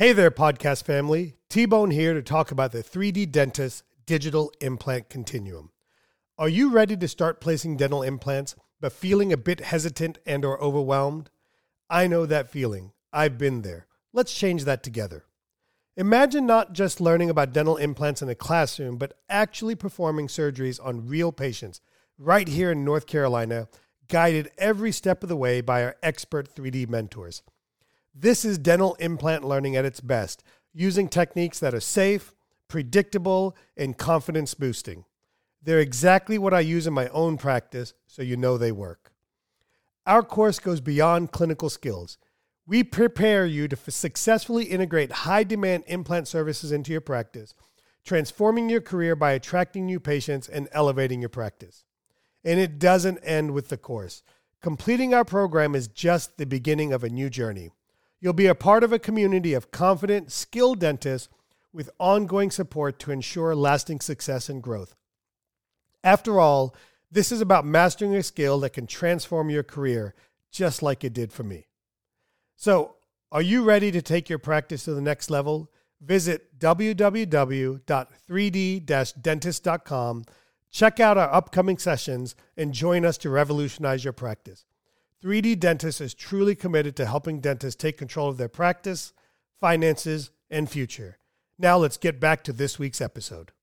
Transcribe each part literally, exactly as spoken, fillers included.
Hey there, podcast family. T-Bone here to talk about the three D Dentist Digital Implant Continuum. Are you ready to start placing dental implants, but feeling a bit hesitant and or overwhelmed? I know that feeling. I've been there. Let's change that together. Imagine not just learning about dental implants in a classroom, but actually performing surgeries on real patients right here in North Carolina, guided every step of the way by our expert three D mentors. This is dental implant learning at its best, using techniques that are safe, predictable, and confidence boosting. They're exactly what I use in my own practice, so you know they work. Our course goes beyond clinical skills. We prepare you to f- successfully integrate high-demand implant services into your practice, transforming your career by attracting new patients and elevating your practice. And it doesn't end with the course. Completing our program is just the beginning of a new journey. You'll be a part of a community of confident, skilled dentists with ongoing support to ensure lasting success and growth. After all, this is about mastering a skill that can transform your career, just like it did for me. So, are you ready to take your practice to the next level? Visit w w w dot three d dash dentist dot com, check out our upcoming sessions, and join us to revolutionize your practice. three D Dentist is truly committed to helping dentists take control of their practice, finances, and future. Now let's get back to this week's episode.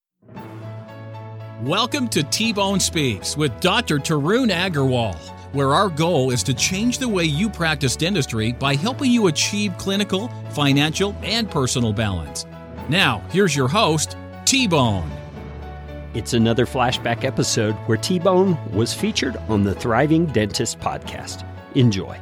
Welcome to T-Bone Speaks with Doctor Tarun Agarwal, where our goal is to change the way you practice dentistry by helping you achieve clinical, financial, and personal balance. Now, here's your host, T-Bone. It's another flashback episode where T-Bone was featured on the Thriving Dentist podcast. Enjoy.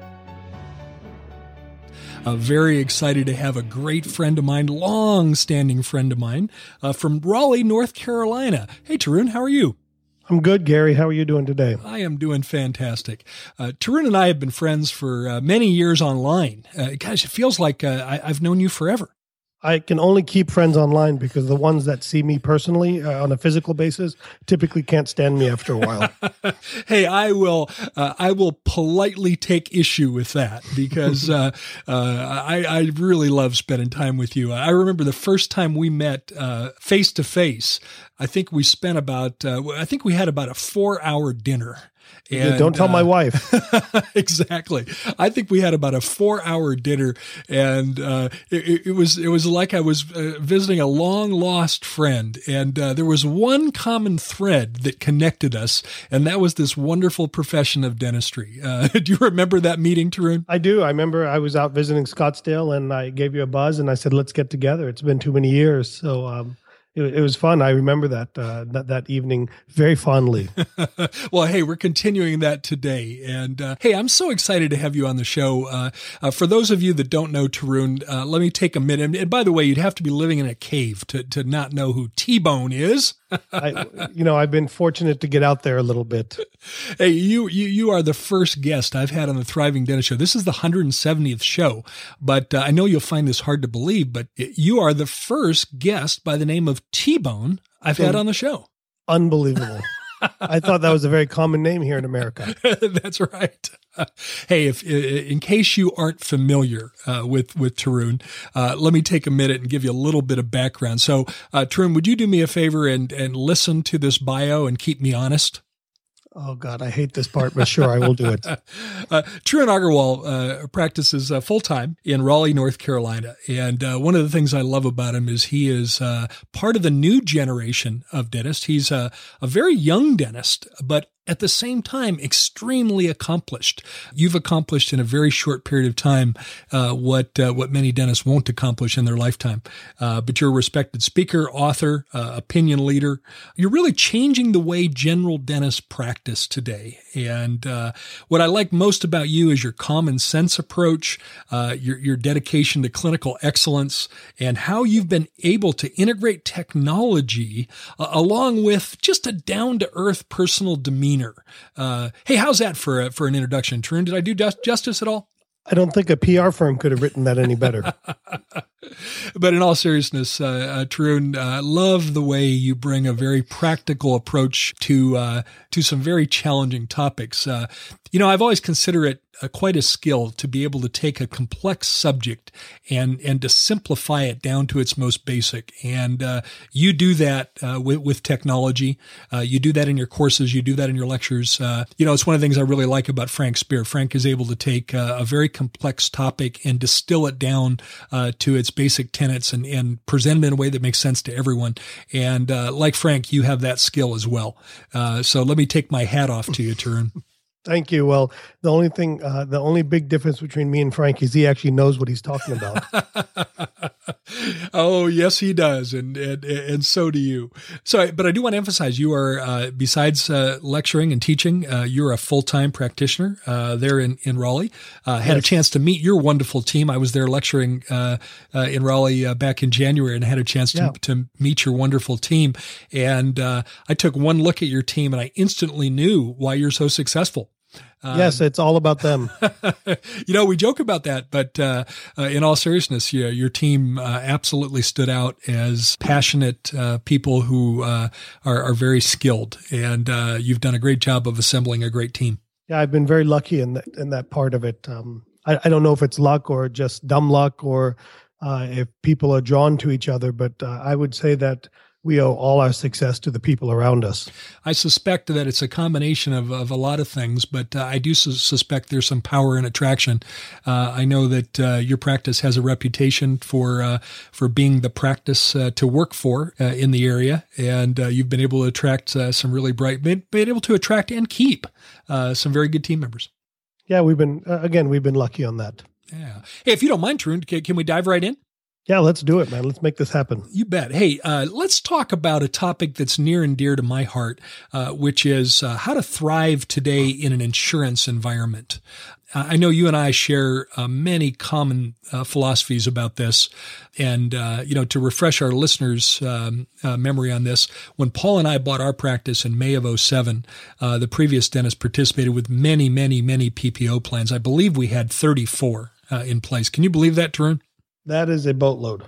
Uh, very excited to have a great friend of mine, long-standing friend of mine, uh, from Raleigh, North Carolina. Hey, Tarun, how are you? I'm good, Gary. How are you doing today? I am doing fantastic. Uh, Tarun and I have been friends for uh, many years online. Uh, gosh, it feels like uh, I, I've known you forever. I can only keep friends online because the ones that see me personally uh, on a physical basis typically can't stand me after a while. Hey, I will uh, I will politely take issue with that because uh, uh, I, I really love spending time with you. I remember the first time we met uh, face to face. I think we spent about uh, I think we had about a four hour dinner. And, Don't tell uh, my wife. Exactly. I think we had about a four-hour dinner, and uh, it, it was it was like I was uh, visiting a long-lost friend. And uh, there was one common thread that connected us, and that was this wonderful profession of dentistry. Uh, do you remember that meeting, Tarun? I do. I remember I was out visiting Scottsdale, and I gave you a buzz, and I said, "Let's get together." It's been too many years, so. Um, It, it was fun. I remember that, uh, that that evening very fondly. Well, hey, we're continuing that today. And uh, hey, I'm so excited to have you on the show. Uh, uh, for those of you that don't know Tarun, uh, let me take a minute. And, and by the way, you'd have to be living in a cave to, to not know who T-Bone is. I, you know, I've been fortunate to get out there a little bit. Hey, you, you you are the first guest I've had on the Thriving Dentist Show. This is the one hundred seventieth show, but uh, I know you'll find this hard to believe, but you are the first guest by the name of T-Bone I've had on the show. Unbelievable. I thought that was a very common name here in America. That's right. Uh, hey, if in case you aren't familiar uh, with with Tarun, uh, let me take a minute and give you a little bit of background. So, uh, Tarun, would you do me a favor and and listen to this bio and keep me honest? Oh, God, I hate this part, but sure, I will do it. uh, Tarun Agarwal uh, practices uh, full-time in Raleigh, North Carolina. And uh, one of the things I love about him is he is uh, part of the new generation of dentists. He's a, a very young dentist, but at the same time, extremely accomplished. You've accomplished in a very short period of time uh, what uh, what many dentists won't accomplish in their lifetime. Uh, but you're a respected speaker, author, uh, opinion leader. You're really changing the way general dentists practice today. And uh, what I like most about you is your common sense approach, uh, your, your dedication to clinical excellence, and how you've been able to integrate technology uh, along with just a down-to-earth personal demeanor. Uh, hey, how's that for a, for an introduction, Tarun? Did I do just, justice at all? I don't think a P R firm could have written that any better. But in all seriousness, uh, uh, Tarun, I uh, love the way you bring a very practical approach to uh, to some very challenging topics. Uh, you know, I've always considered it uh, quite a skill to be able to take a complex subject and and to simplify it down to its most basic. And uh, you do that uh, with, with technology. Uh, you do that in your courses. You do that in your lectures. Uh, you know, it's one of the things I really like about Frank Spear. Frank is able to take uh, a very complex topic and distill it down uh, to its basic tenets and, and present it in a way that makes sense to everyone. And uh, like Frank, you have that skill as well. Uh, so let me take my hat off to you, Tarun. Thank you. Well, the only thing, uh, the only big difference between me and Frank is he actually knows what he's talking about. Oh, yes, he does. And, and, and so do you. So, but I do want to emphasize you are, uh, besides, uh, lecturing and teaching, uh, you're a full-time practitioner, uh, there in, in Raleigh. Uh, had yes. a chance to meet your wonderful team. I was there lecturing, uh, uh in Raleigh, uh, back in January and had a chance to, yeah. to meet your wonderful team. And, uh, I took one look at your team and I instantly knew why you're so successful. Um, yes, it's all about them. You know, we joke about that, but uh, uh, in all seriousness, yeah, your team uh, absolutely stood out as passionate uh, people who uh, are, are very skilled, and uh, you've done a great job of assembling a great team. Yeah, I've been very lucky in that, in that part of it. Um, I, I don't know if it's luck or just dumb luck or uh, if people are drawn to each other, but uh, I would say that we owe all our success to the people around us. I suspect that it's a combination of, of a lot of things, but uh, I do su- suspect there's some power and attraction. Uh, I know that uh, your practice has a reputation for uh, for being the practice uh, to work for uh, in the area, and uh, you've been able to attract uh, some really bright, been, been able to attract and keep uh, some very good team members. Yeah, we've been, uh, again, we've been lucky on that. Yeah. Hey, if you don't mind, Tarun, can, can we dive right in? Yeah, let's do it, man. Let's make this happen. You bet. Hey, uh, let's talk about a topic that's near and dear to my heart, uh, which is uh, how to thrive today in an insurance environment. Uh, I know you and I share uh, many common uh, philosophies about this. And, uh, you know, to refresh our listeners' um, uh, memory on this, when Paul and I bought our practice in May of oh seven, uh, the previous dentist participated with many, many, many P P O plans. I believe we had thirty-four uh, in place. Can you believe that, Tarun? That is a boatload.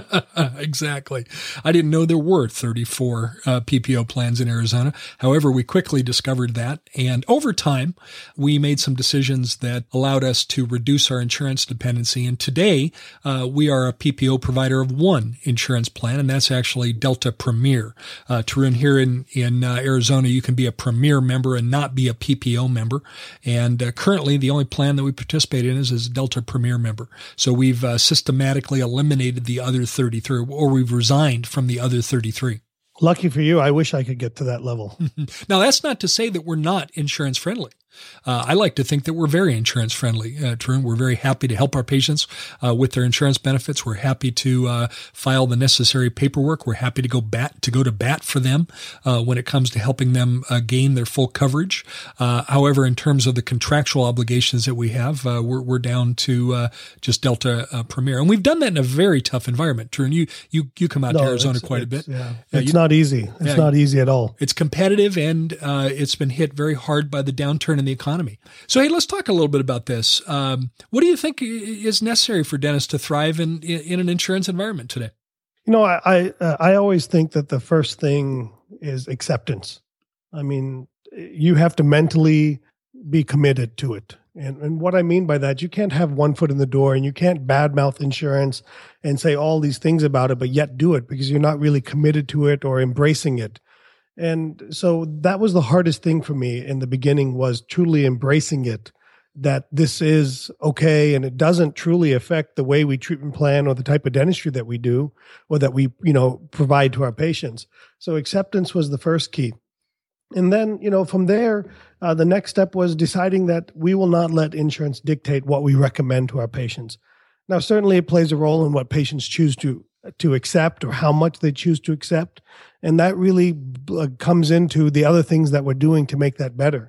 Exactly. I didn't know there were thirty-four uh, P P O plans in Arizona. However, we quickly discovered that. And over time, we made some decisions that allowed us to reduce our insurance dependency. And today, uh, we are a P P O provider of one insurance plan, and that's actually Delta Premier. Uh, Tarun, here in, in uh, Arizona, you can be a Premier member and not be a P P O member. And uh, currently, the only plan that we participate in is, is a Delta Premier member. So we've uh, systematically eliminated the other thirty-three, or we've resigned from the other thirty-three. Lucky for you. I wish I could get to that level. Now, that's not to say that we're not insurance friendly. Uh, I like to think that we're very insurance friendly, uh, Tarun. We're very happy to help our patients uh, with their insurance benefits. We're happy to uh, file the necessary paperwork. We're happy to go bat to go to bat for them uh, when it comes to helping them uh, gain their full coverage. Uh, however, in terms of the contractual obligations that we have, uh, we're, we're down to uh, just Delta uh, Premier, and we've done that in a very tough environment. Tarun, you you you come out no, to Arizona quite a bit. Yeah, uh, it's you, not easy. It's yeah, not easy at all. It's competitive, and uh, it's been hit very hard by the downturn in the economy. So, hey, let's talk a little bit about this. Um, what do you think is necessary for dentists to thrive in, in an insurance environment today? You know, I I, uh, I always think that the first thing is acceptance. I mean, you have to mentally be committed to it. And, and what I mean by that, you can't have one foot in the door and you can't badmouth insurance and say all these things about it, but yet do it because you're not really committed to it or embracing it. And so that was the hardest thing for me in the beginning, was truly embracing it, that this is okay and it doesn't truly affect the way we treatment plan or the type of dentistry that we do or that we, you know, provide to our patients. So acceptance was the first key. And then, you know, from there, uh, the next step was deciding that we will not let insurance dictate what we recommend to our patients. Now, certainly it plays a role in what patients choose to to accept or how much they choose to accept. And that really uh, comes into the other things that we're doing to make that better.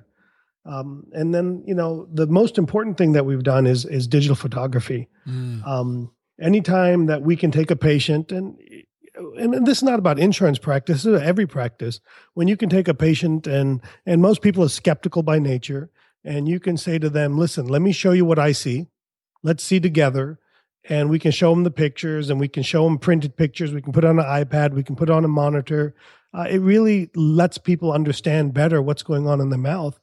Um, and then, you know, the most important thing that we've done is is digital photography. Mm. Um, anytime that we can take a patient, and and this is not about insurance practice, this is every practice, when you can take a patient and and most people are skeptical by nature, and you can say to them, listen, let me show you what I see. Let's see together. And we can show them the pictures, and we can show them printed pictures. We can put on an iPad. We can put on a monitor. Uh, it really lets people understand better what's going on in the mouth.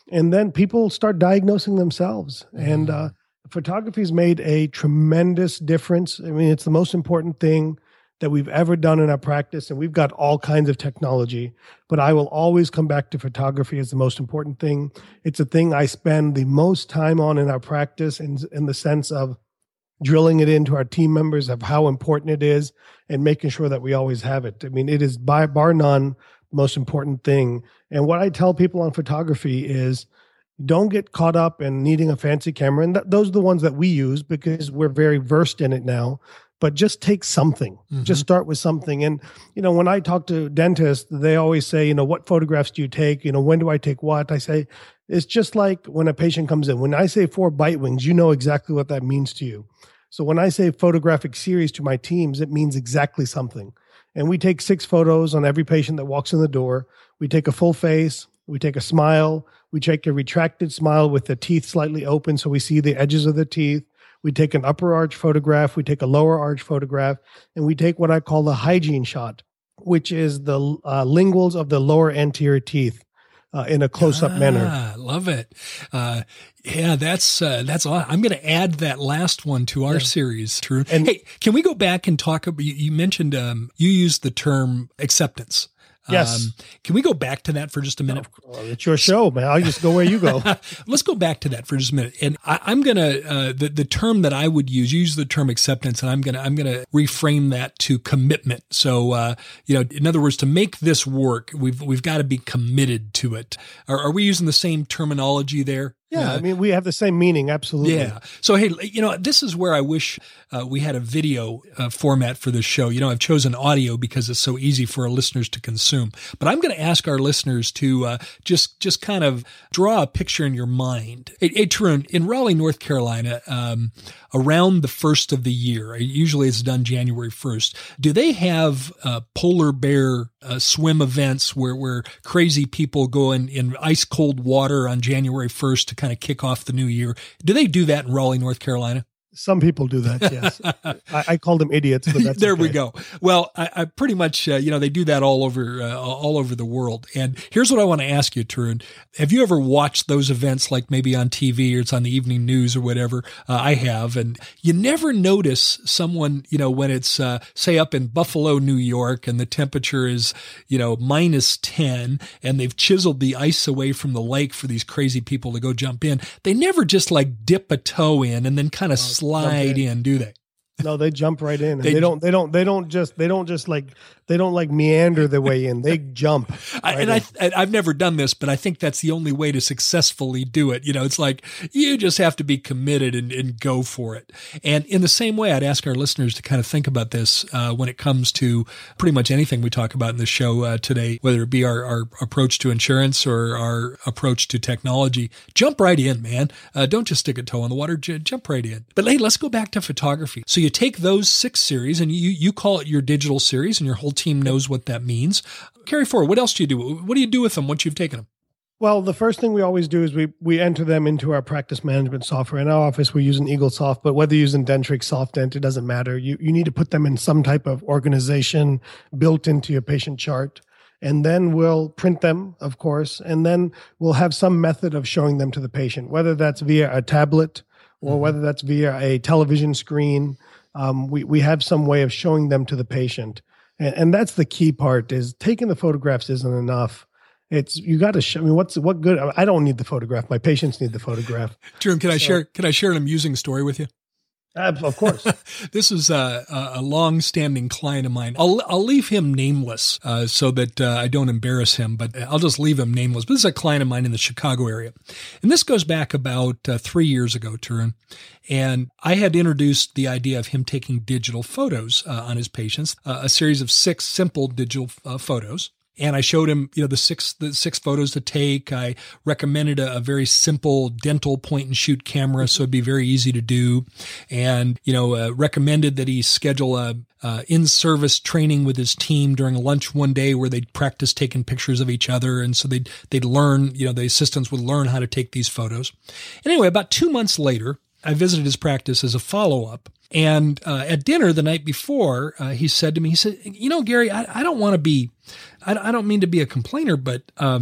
And then people start diagnosing themselves. Mm. And uh, photography has made a tremendous difference. I mean, it's the most important thing that we've ever done in our practice. And we've got all kinds of technology, but I will always come back to photography as the most important thing. It's a thing I spend the most time on in our practice in, in the sense of drilling it into our team members of how important it is and making sure that we always have it. I mean, it is by bar none the most important thing. And what I tell people on photography is don't get caught up in needing a fancy camera. And th- those are the ones that we use because we're very versed in it now. But just take something. Mm-hmm. Just start with something. And, you know, when I talk to dentists, they always say, you know, what photographs do you take? You know, when do I take what? I say, it's just like when a patient comes in. When I say four bite wings, you know exactly what that means to you. So when I say photographic series to my teams, it means exactly something. And we take six photos on every patient that walks in the door. We take a full face. We take a smile. We take a retracted smile with the teeth slightly open so we see the edges of the teeth. We take an upper arch photograph, we take a lower arch photograph, and we take what I call the hygiene shot, which is the uh, linguals of the lower anterior teeth uh, in a close-up ah, manner. Love it. Uh, yeah, that's uh, that's. Awesome. I'm going to add that last one to our yeah. series, Tarun. And hey, can we go back and talk about? You, you mentioned um, you used the term acceptance. Yes. Um, can we go back to that for just a minute? Oh, it's your show, man. I'll just go where you go. Let's go back to that for just a minute. And I, I'm going to, uh, the, the term that I would use, use the term acceptance, and I'm going to, I'm going to reframe that to commitment. So, uh, you know, in other words, to make this work, we've, we've got to be committed to it. Are, are we using the same terminology there? Yeah, uh, I mean, we have the same meaning, absolutely. Yeah. So, hey, you know, this is where I wish uh, we had a video uh, format for this show. You know, I've chosen audio because it's so easy for our listeners to consume. But I'm going to ask our listeners to uh, just just kind of draw a picture in your mind. Hey, hey Tarun, in Raleigh, North Carolina, um, around the first of the year, usually it's done January first, do they have uh, polar bear uh, swim events where, where crazy people go in, in ice cold water on January first to kind of kick off the new year? Do they do that in Raleigh, North Carolina? Some people do that, yes. I, I call them idiots, but that's there okay. we go. Well, I, I pretty much, uh, you know, they do that all over, uh, all over the world. And here's what I want to ask you, Tarun. Have you ever watched those events, like maybe on T V or it's on the evening news or whatever? Uh, I have, and you never notice someone, you know, when it's, uh, say, up in Buffalo, New York, and the temperature is, you know, minus ten, and they've chiseled the ice away from the lake for these crazy people to go jump in. They never just like dip a toe in and then kind of oh. slide in, do they? No, they jump right in. And they, they don't. They don't. They don't just. They don't just like. They don't like meander their way in. They jump. Right and I, I've never done this, but I think that's the only way to successfully do it. You know, it's like you just have to be committed and, and go for it. And in the same way, I'd ask our listeners to kind of think about this uh, when it comes to pretty much anything we talk about in the show uh, today, whether it be our, our approach to insurance or our approach to technology. Jump right in, man. Uh, don't just stick a toe in the water. J- jump right in. But hey, let's go back to photography. So you take those six series and you you call it your digital series, and your whole team knows what that means. Carry forward. What else do you do? What do you do with them once you've taken them? Well, the first thing we always do is we we enter them into our practice management software. In our office, we're using EagleSoft, but whether you're using Dentrix, SoftDent, it doesn't matter. You you need to put them in some type of organization built into your patient chart. And then we'll print them, of course, and then we'll have some method of showing them to the patient, whether that's via a tablet or mm-hmm. whether that's via a television screen. Um, we, we have some way of showing them to the patient. And, and that's the key part, is taking the photographs isn't enough. It's, you got to show, I mean, what's, what good, I don't need the photograph. My patients need the photograph. Jerome, can so, I share, can I share an amusing story with you? Uh, of course. This is a, a long-standing client of mine. I'll, I'll leave him nameless uh, so that uh, I don't embarrass him, but I'll just leave him nameless. But this is a client of mine in the Chicago area. And this goes back about uh, three years ago, Tarun. And I had introduced the idea of him taking digital photos uh, on his patients, uh, a series of six simple digital uh, photos. And I showed him, you know, the six the six photos to take. I recommended a, a very simple dental point and shoot camera, so it'd be very easy to do. And, you know, uh, recommended that he schedule a uh, in-service training with his team during lunch one day where they'd practice taking pictures of each other. And so they'd, they'd learn, you know, the assistants would learn how to take these photos. And anyway, about two months later, I visited his practice as a follow-up. And uh, at dinner the night before, uh, he said to me, he said, you know, Gary, I, I don't want to be, I, I don't mean to be a complainer, but um,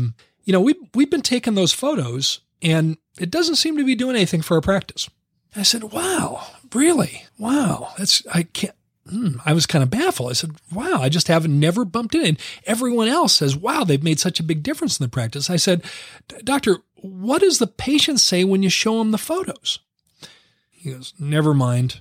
you know, we, we've been taking those photos and it doesn't seem to be doing anything for our practice. I said, wow, really? Wow. That's, I can't, hmm. I was kind of baffled. I said, wow, I just haven't never bumped in. And everyone else says, wow, they've made such a big difference in the practice. I said, doctor, what does the patient say when you show them the photos? He goes, never mind.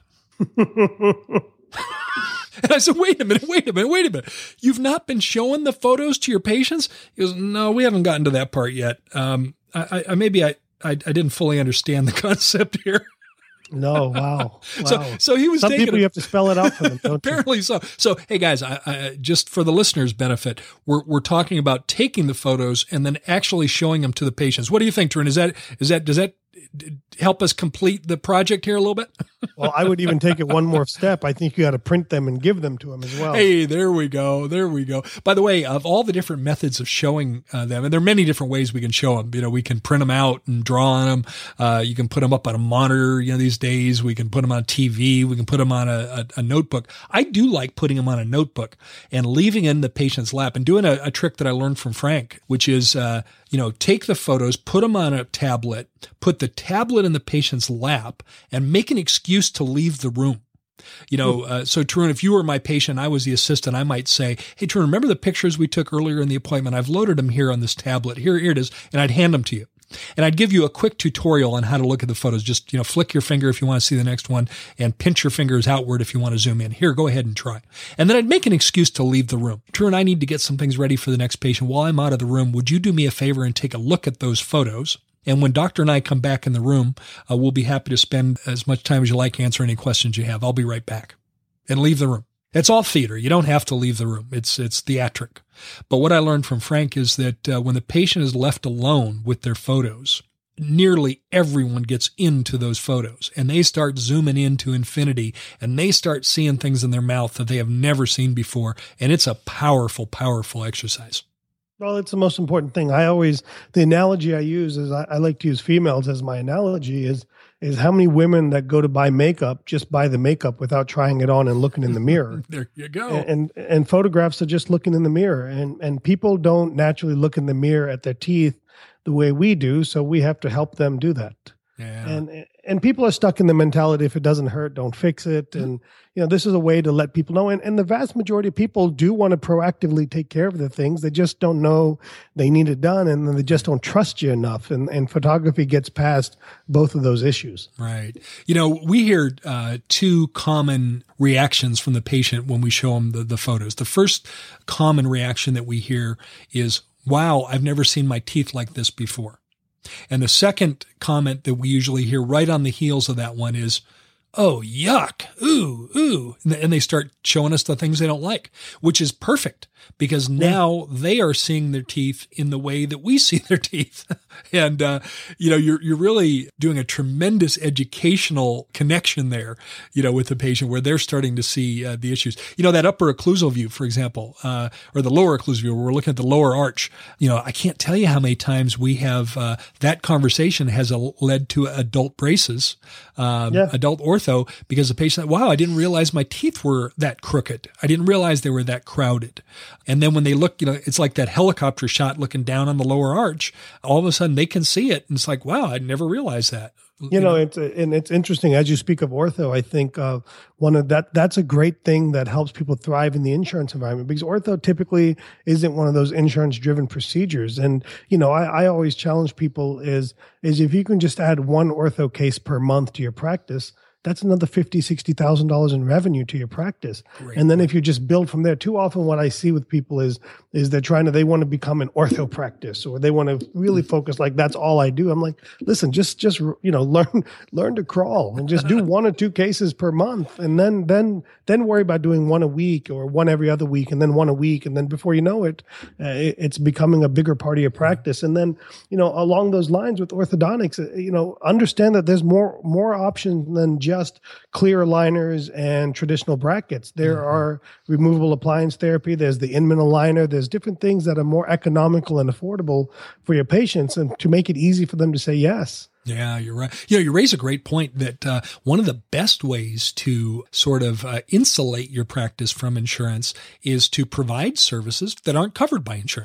And I said, wait a minute, wait a minute, wait a minute. You've not been showing the photos to your patients? He goes, no, we haven't gotten to that part yet. Um, I, I maybe I, I, I didn't fully understand the concept here. No, wow. wow. So, so he was Some taking people a, you have to spell it out for them, don't apparently you? so. So, hey guys, I, I, just for the listeners' benefit, we're we're talking about taking the photos and then actually showing them to the patients. What do you think, Tarun? Is that is that does that help us complete the project here a little bit? Well, I would even take it one more step. I think you got to print them and give them to them as well. Hey, there we go. There we go. By the way, of all the different methods of showing uh, them, and there are many different ways we can show them. You know, we can print them out and draw on them. Uh, you can put them up on a monitor, you know, these days. We can put them on T V. We can put them on a, a, a notebook. I do like putting them on a notebook and leaving in the patient's lap and doing a, a trick that I learned from Frank, which is, uh, you know, take the photos, put them on a tablet, put the tablet in the patient's lap, and make an excuse to leave the room. You know, uh, so Tarun, if you were my patient, I was the assistant, I might say, hey, Tarun, remember the pictures we took earlier in the appointment? I've loaded them here on this tablet. Here, here it is. And I'd hand them to you. And I'd give you a quick tutorial on how to look at the photos. Just, you know, flick your finger if you want to see the next one and pinch your fingers outward if you want to zoom in. Here, go ahead and try. And then I'd make an excuse to leave the room. Tarun, I need to get some things ready for the next patient. While I'm out of the room, would you do me a favor and take a look at those photos? And when Doctor and I come back in the room, uh, we'll be happy to spend as much time as you like, answer any questions you have. I'll be right back. And leave the room. It's all theater. You don't have to leave the room. It's it's theatric. But what I learned from Frank is that uh, when the patient is left alone with their photos, nearly everyone gets into those photos and they start zooming into infinity and they start seeing things in their mouth that they have never seen before. And it's a powerful, powerful exercise. Well, it's the most important thing. I always, the analogy I use is I, I like to use females as my analogy is, is how many women that go to buy makeup just buy the makeup without trying it on and looking in the mirror. There you go. And, and and photographs are just looking in the mirror. And and people don't naturally look in the mirror at their teeth the way we do, so we have to help them do that. Yeah. And and people are stuck in the mentality, if it doesn't hurt, don't fix it. Mm-hmm. And you know, this is a way to let people know. And, and the vast majority of people do want to proactively take care of the things. They just don't know they need it done, and then they just don't trust you enough. And, and photography gets past both of those issues. Right. You know, we hear uh, two common reactions from the patient when we show them the, the photos. The first common reaction that we hear is, wow, I've never seen my teeth like this before. And the second comment that we usually hear right on the heels of that one is, oh, yuck, ooh, ooh. And they start showing us the things they don't like, which is perfect because now they are seeing their teeth in the way that we see their teeth. And, uh, you know, you're, you're really doing a tremendous educational connection there, you know, with the patient where they're starting to see uh, the issues. You know, that upper occlusal view, for example, uh, or the lower occlusal view, where we're looking at the lower arch. You know, I can't tell you how many times we have, uh, that conversation has a, led to adult braces, um, yeah. adult ortho, because the patient, wow, I didn't realize my teeth were that crooked. I didn't realize they were that crowded. And then when they look, you know, it's like that helicopter shot looking down on the lower arch. All of a sudden they can see it. And it's like, wow, I never realized that. You, you know, know, it's and it's interesting as you speak of ortho. I think uh, one of that that's a great thing that helps people thrive in the insurance environment, because ortho typically isn't one of those insurance driven procedures. And you know, I, I always challenge people is is if you can just add one ortho case per month to your practice, that's another fifty thousand dollars, sixty thousand dollars in revenue to your practice. Great. And then if you just build from there, too often what I see with people is, is they're trying to, they want to become an ortho practice, or they want to really focus like that's all I do. I'm like, listen, just, just, you know, learn, learn to crawl and just do one or two cases per month. And then, then, then worry about doing one a week or one every other week and then one a week. And then before you know it, uh, it it's becoming a bigger part of your practice. And then, you know, along those lines with orthodontics, uh, you know, understand that there's more, more options than just just clear aligners and traditional brackets. There mm-hmm. are removable appliance therapy. There's the Inman aligner. There's different things that are more economical and affordable for your patients, and to make it easy for them to say yes. Yeah, you're right. You know, you raise a great point that uh, one of the best ways to sort of uh, insulate your practice from insurance is to provide services that aren't covered by insurance.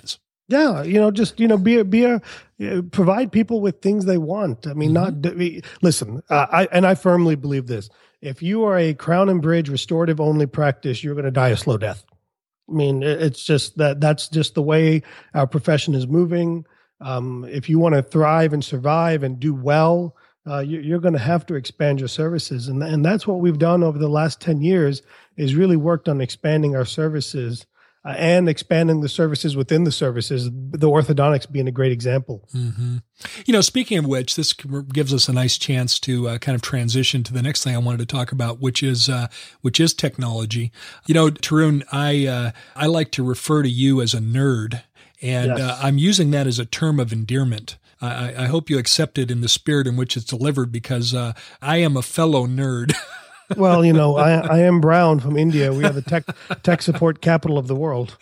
Yeah, you know, just you know, be a, be a uh, provide people with things they want. I mean, mm-hmm. not I mean, listen. Uh, I and I firmly believe this. If you are a crown and bridge restorative only practice, you're going to die a slow death. I mean, it's just that that's just the way our profession is moving. Um, if you want to thrive and survive and do well, uh, you, you're going to have to expand your services, and and that's what we've done over the last ten years. Is really worked on expanding our services. Uh, and expanding the services within the services, the orthodontics being a great example. Mm-hmm. You know, speaking of which, this gives us a nice chance to uh, kind of transition to the next thing I wanted to talk about, which is uh, which is technology. You know, Tarun, I uh, I like to refer to you as a nerd, and yes. uh, I'm using that as a term of endearment. I, I hope you accept it in the spirit in which it's delivered, because uh, I am a fellow nerd. Well, you know, I, I am Brown from India. We are the tech tech support capital of the world.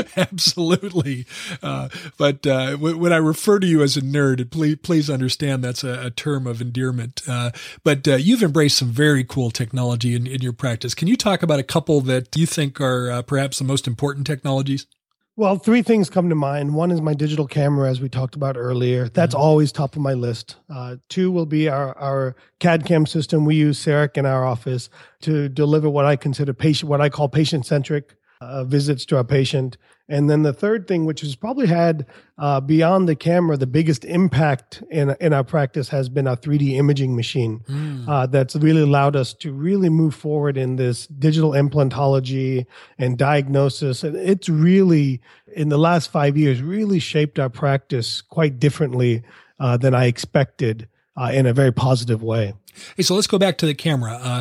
Absolutely. Uh, but uh, w- when I refer to you as a nerd, please, please understand that's a, a term of endearment. Uh, but uh, you've embraced some very cool technology in, in your practice. Can you talk about a couple that you think are uh, perhaps the most important technologies? Well, three things come to mind. One is my digital camera, as we talked about earlier. That's mm-hmm. always top of my list. Uh, two will be our, our C A D C A M system. We use CEREC in our office to deliver what I consider patient, what I call patient-centric uh, visits to our patient. And then the third thing, which has probably had uh, beyond the camera, the biggest impact in in our practice has been our three D imaging machine. Mm. Uh, that's really allowed us to really move forward in this digital implantology and diagnosis. And it's really, in the last five years, really shaped our practice quite differently uh, than I expected uh, in a very positive way. Hey, so let's go back to the camera. Uh,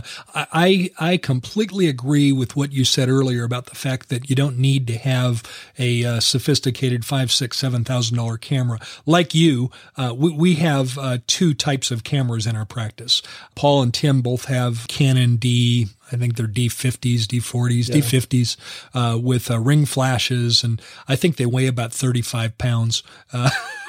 I I completely agree with what you said earlier about the fact that you don't need to have a uh, sophisticated five, six, seven thousand dollar camera. Like you, uh, we we have uh, two types of cameras in our practice. Paul and Tim both have Canon D. I think they're D fifties, D forties, yeah. D fifties uh, with uh, ring flashes, and I think they weigh about thirty-five pounds. Uh,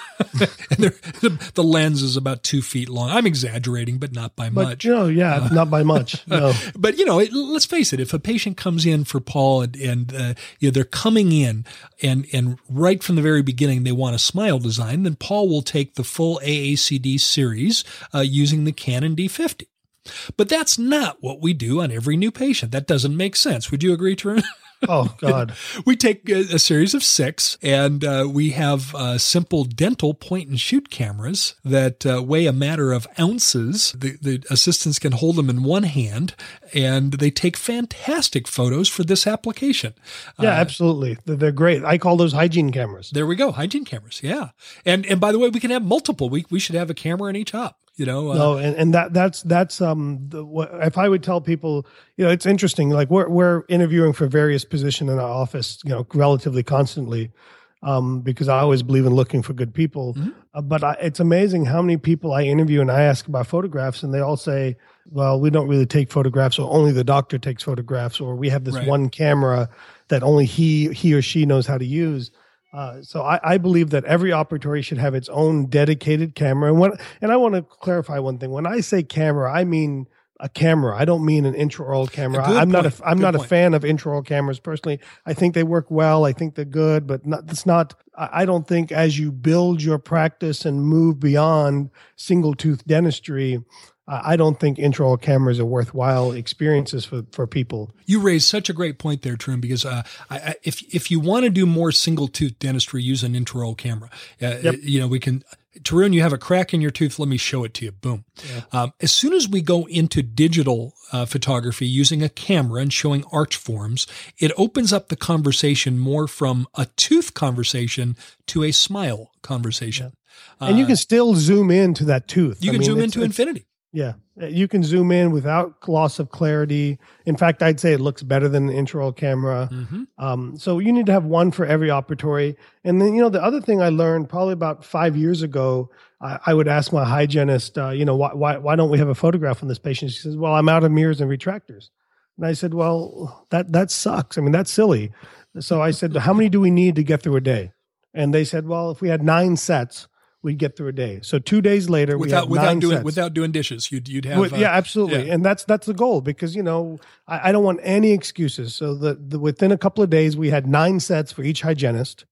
and the, the lens is about two feet long. I'm exaggerating, but not by but, much. You know, yeah, uh, not by much. No. But, you know, it, let's face it, if a patient comes in for Paul and, and uh, you know, they're coming in and, and right from the very beginning they want a smile design, then Paul will take the full A A C D series uh, using the Canon D fifty. But that's not what we do on every new patient. That doesn't make sense. Would you agree, Tarun? Oh, God. We take a, a series of six, and uh, we have uh, simple dental point-and-shoot cameras that uh, weigh a matter of ounces. The, the assistants can hold them in one hand, and they take fantastic photos for this application. Yeah, uh, absolutely. They're great. I call those hygiene cameras. There we go, hygiene cameras, yeah. And and by the way, we can have multiple. We, we should have a camera in each op. You know, uh, no, and, and that that's that's um. The, what, if I would tell people, you know, it's interesting. Like we're we're interviewing for various positions in our office, you know, relatively constantly, um, because I always believe in looking for good people. Mm-hmm. Uh, but I, it's amazing how many people I interview and I ask about photographs, and they all say, "Well, we don't really take photographs, or only the doctor takes photographs, or we have this right. one camera that only he he or she knows how to use." Uh, so I, I believe that every operatory should have its own dedicated camera. And when, and I want to clarify one thing. When I say camera, I mean a camera. I don't mean an intraoral camera. I'm point. not a I'm good not point. a fan of intraoral cameras personally. I think they work well. I think they're good, but not, it's not. I don't think as you build your practice and move beyond single tooth dentistry, I don't think intraoral cameras are worthwhile experiences for, for people. You raised such a great point there, Tarun, because uh, I, I, if if you want to do more single tooth dentistry, use an intraoral camera. Uh, yep. You know, we can. Tarun, you have a crack in your tooth. Let me show it to you. Boom. Yeah. Um, as soon as we go into digital uh, photography using a camera and showing arch forms, it opens up the conversation more from a tooth conversation to a smile conversation. Yeah. And uh, you can still zoom into that tooth. You I can mean, zoom into infinity. Yeah, you can zoom in without loss of clarity. In fact, I'd say it looks better than an intraoral camera. Mm-hmm. Um, so you need to have one for every operatory. And then, you know, the other thing I learned probably about five years ago, I, I would ask my hygienist, uh, you know, why, why why don't we have a photograph on this patient? She says, well, I'm out of mirrors and retractors. And I said, well, that that sucks. I mean, that's silly. So I said, how many do we need to get through a day? And they said, well, if we had nine sets, we'd get through a day. So two days later, without we had without nine doing sets. without doing dishes, you'd you'd have With, uh, yeah, absolutely, yeah. And that's that's the goal because you know I, I don't want any excuses. So the, the within a couple of days, we had nine sets for each hygienist.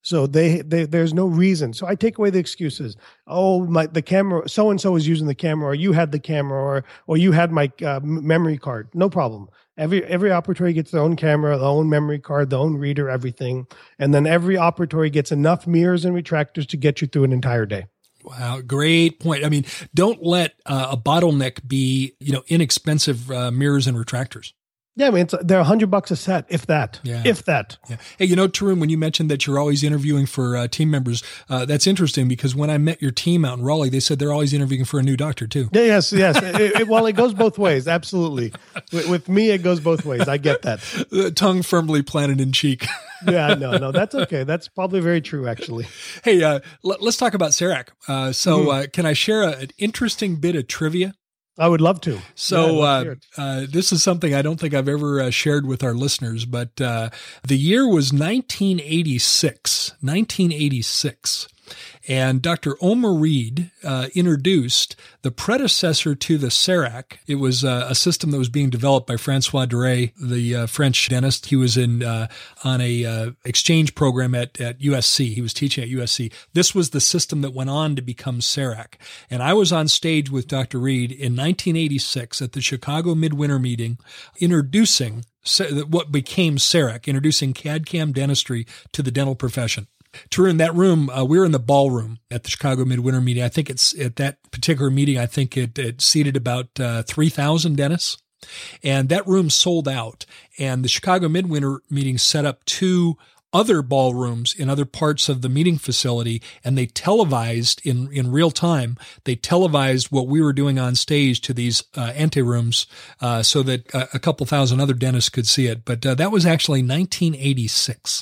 So they, they there's no reason. So I take away the excuses. Oh, my the camera, so and so is using the camera, or you had the camera, or or you had my uh, memory card. No problem. Every every operatory gets their own camera, their own memory card, their own reader, everything, and then every operatory gets enough mirrors and retractors to get you through an entire day. Wow, great point. I mean, don't let uh, a bottleneck be, you know, inexpensive uh, mirrors and retractors. Yeah, I mean, it's, they're a hundred bucks a set, if that, yeah. if that. Yeah. Hey, you know, Tarun, when you mentioned that you're always interviewing for uh, team members, uh, that's interesting because when I met your team out in Raleigh, they said they're always interviewing for a new doctor too. Yeah, yes, yes. it, it, well, it goes both ways. Absolutely. With, with me, it goes both ways. I get that. The tongue firmly planted in cheek. Yeah, no, no, that's okay. That's probably very true, actually. Hey, uh, l- let's talk about CEREC. Uh, so Mm-hmm. uh, can I share a, an interesting bit of trivia? I would love to. So Yeah, uh, let's uh, this is something I don't think I've ever uh, shared with our listeners, but uh, the year was nineteen eighty-six. nineteen eighty-six. And Doctor Omer Reed uh, introduced the predecessor to the CEREC. It was uh, a system that was being developed by Francois Duray, the uh, French dentist. He was in uh, on a uh, exchange program at, at U S C. He was teaching at U S C. This was the system that went on to become CEREC. And I was on stage with Doctor Reed in nineteen eighty-six at the Chicago Midwinter Meeting, introducing what became CEREC, introducing C A D C A M dentistry to the dental profession. Tarun, that room, uh, we were in the ballroom at the Chicago Midwinter Meeting. I think it's at that particular meeting, I think it, it seated about uh, three thousand dentists. And that room sold out. And the Chicago Midwinter Meeting set up two other ballrooms in other parts of the meeting facility, and they televised in, in real time. They televised what we were doing on stage to these uh, anterooms uh, so that uh, a couple thousand other dentists could see it. But uh, that was actually nineteen eighty-six.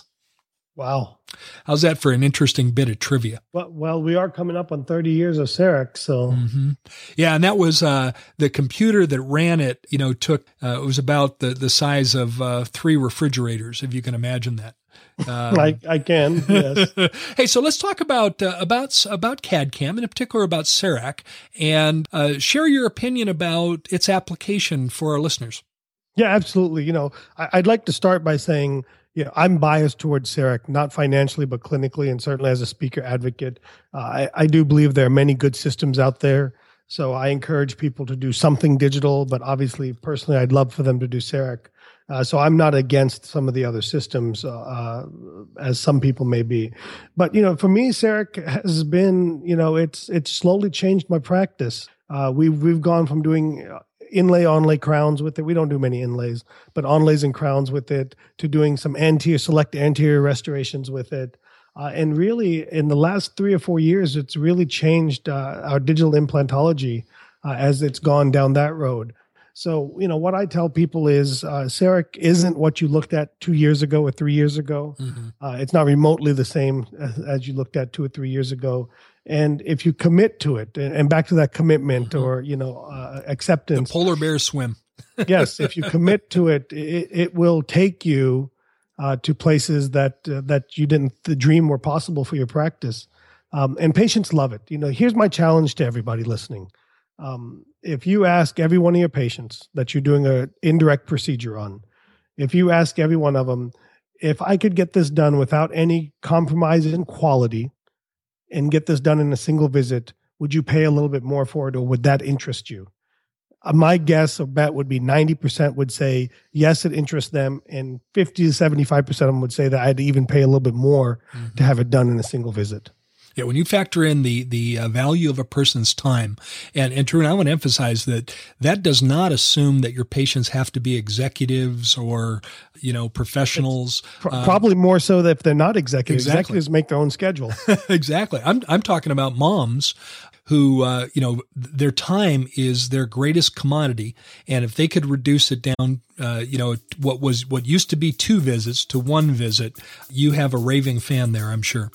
Wow. How's that for an interesting bit of trivia? Well, well, we are coming up on thirty years of CEREC, so. Mm-hmm. Yeah, and that was uh, the computer that ran it, you know, took, uh, it was about the, the size of uh, three refrigerators, if you can imagine that. Um, I, I can, yes. Hey, so let's talk about uh, about about C A D C A M, and in particular about CEREC, and uh, share your opinion about its application for our listeners. Yeah, absolutely. You know, I, I'd like to start by saying, you know, I'm biased towards CEREC, not financially, but clinically, and certainly as a speaker advocate. Uh, I, I do believe there are many good systems out there. So I encourage people to do something digital, but obviously, personally, I'd love for them to do CEREC. Uh, so I'm not against some of the other systems, uh, as some people may be. But, you know, for me, CEREC has been, you know, it's it's slowly changed my practice. Uh, we've, we've gone from doing inlay, onlay crowns with it. We don't do many inlays, but onlays and crowns with it, to doing some anterior, select anterior restorations with it. Uh, and really, in the last three or four years, it's really changed uh, our digital implantology uh, as it's gone down that road. So, you know, what I tell people is uh, CEREC isn't what you looked at two years ago or three years ago. Mm-hmm. Uh, it's not remotely the same as, as you looked at two or three years ago. And if you commit to it, and, and back to that commitment mm-hmm. or, you know, uh, acceptance. The polar bear swim. Yes, if you commit to it, it, it will take you uh, to places that uh, that you didn't dream were possible for your practice. Um, and patients love it. You know, here's my challenge to everybody listening. Um, if you ask every one of your patients that you're doing an indirect procedure on, if you ask every one of them, if I could get this done without any compromise in quality and get this done in a single visit, would you pay a little bit more for it, or would that interest you? Uh, my guess or bet would be ninety percent would say, yes, it interests them, and fifty to seventy-five percent of them would say that I'd even pay a little bit more mm-hmm. to have it done in a single visit. Yeah, when you factor in the the uh, value of a person's time, and, and Tarun, I want to emphasize that that does not assume that your patients have to be executives or, you know, professionals. Pro- uh, probably more so that if they're not executives, exactly. executives make their own schedule. Exactly. I'm I'm talking about moms who, uh, you know, their time is their greatest commodity, and if they could reduce it down, uh, you know, what was what used to be two visits to one visit, you have a raving fan there, I'm sure.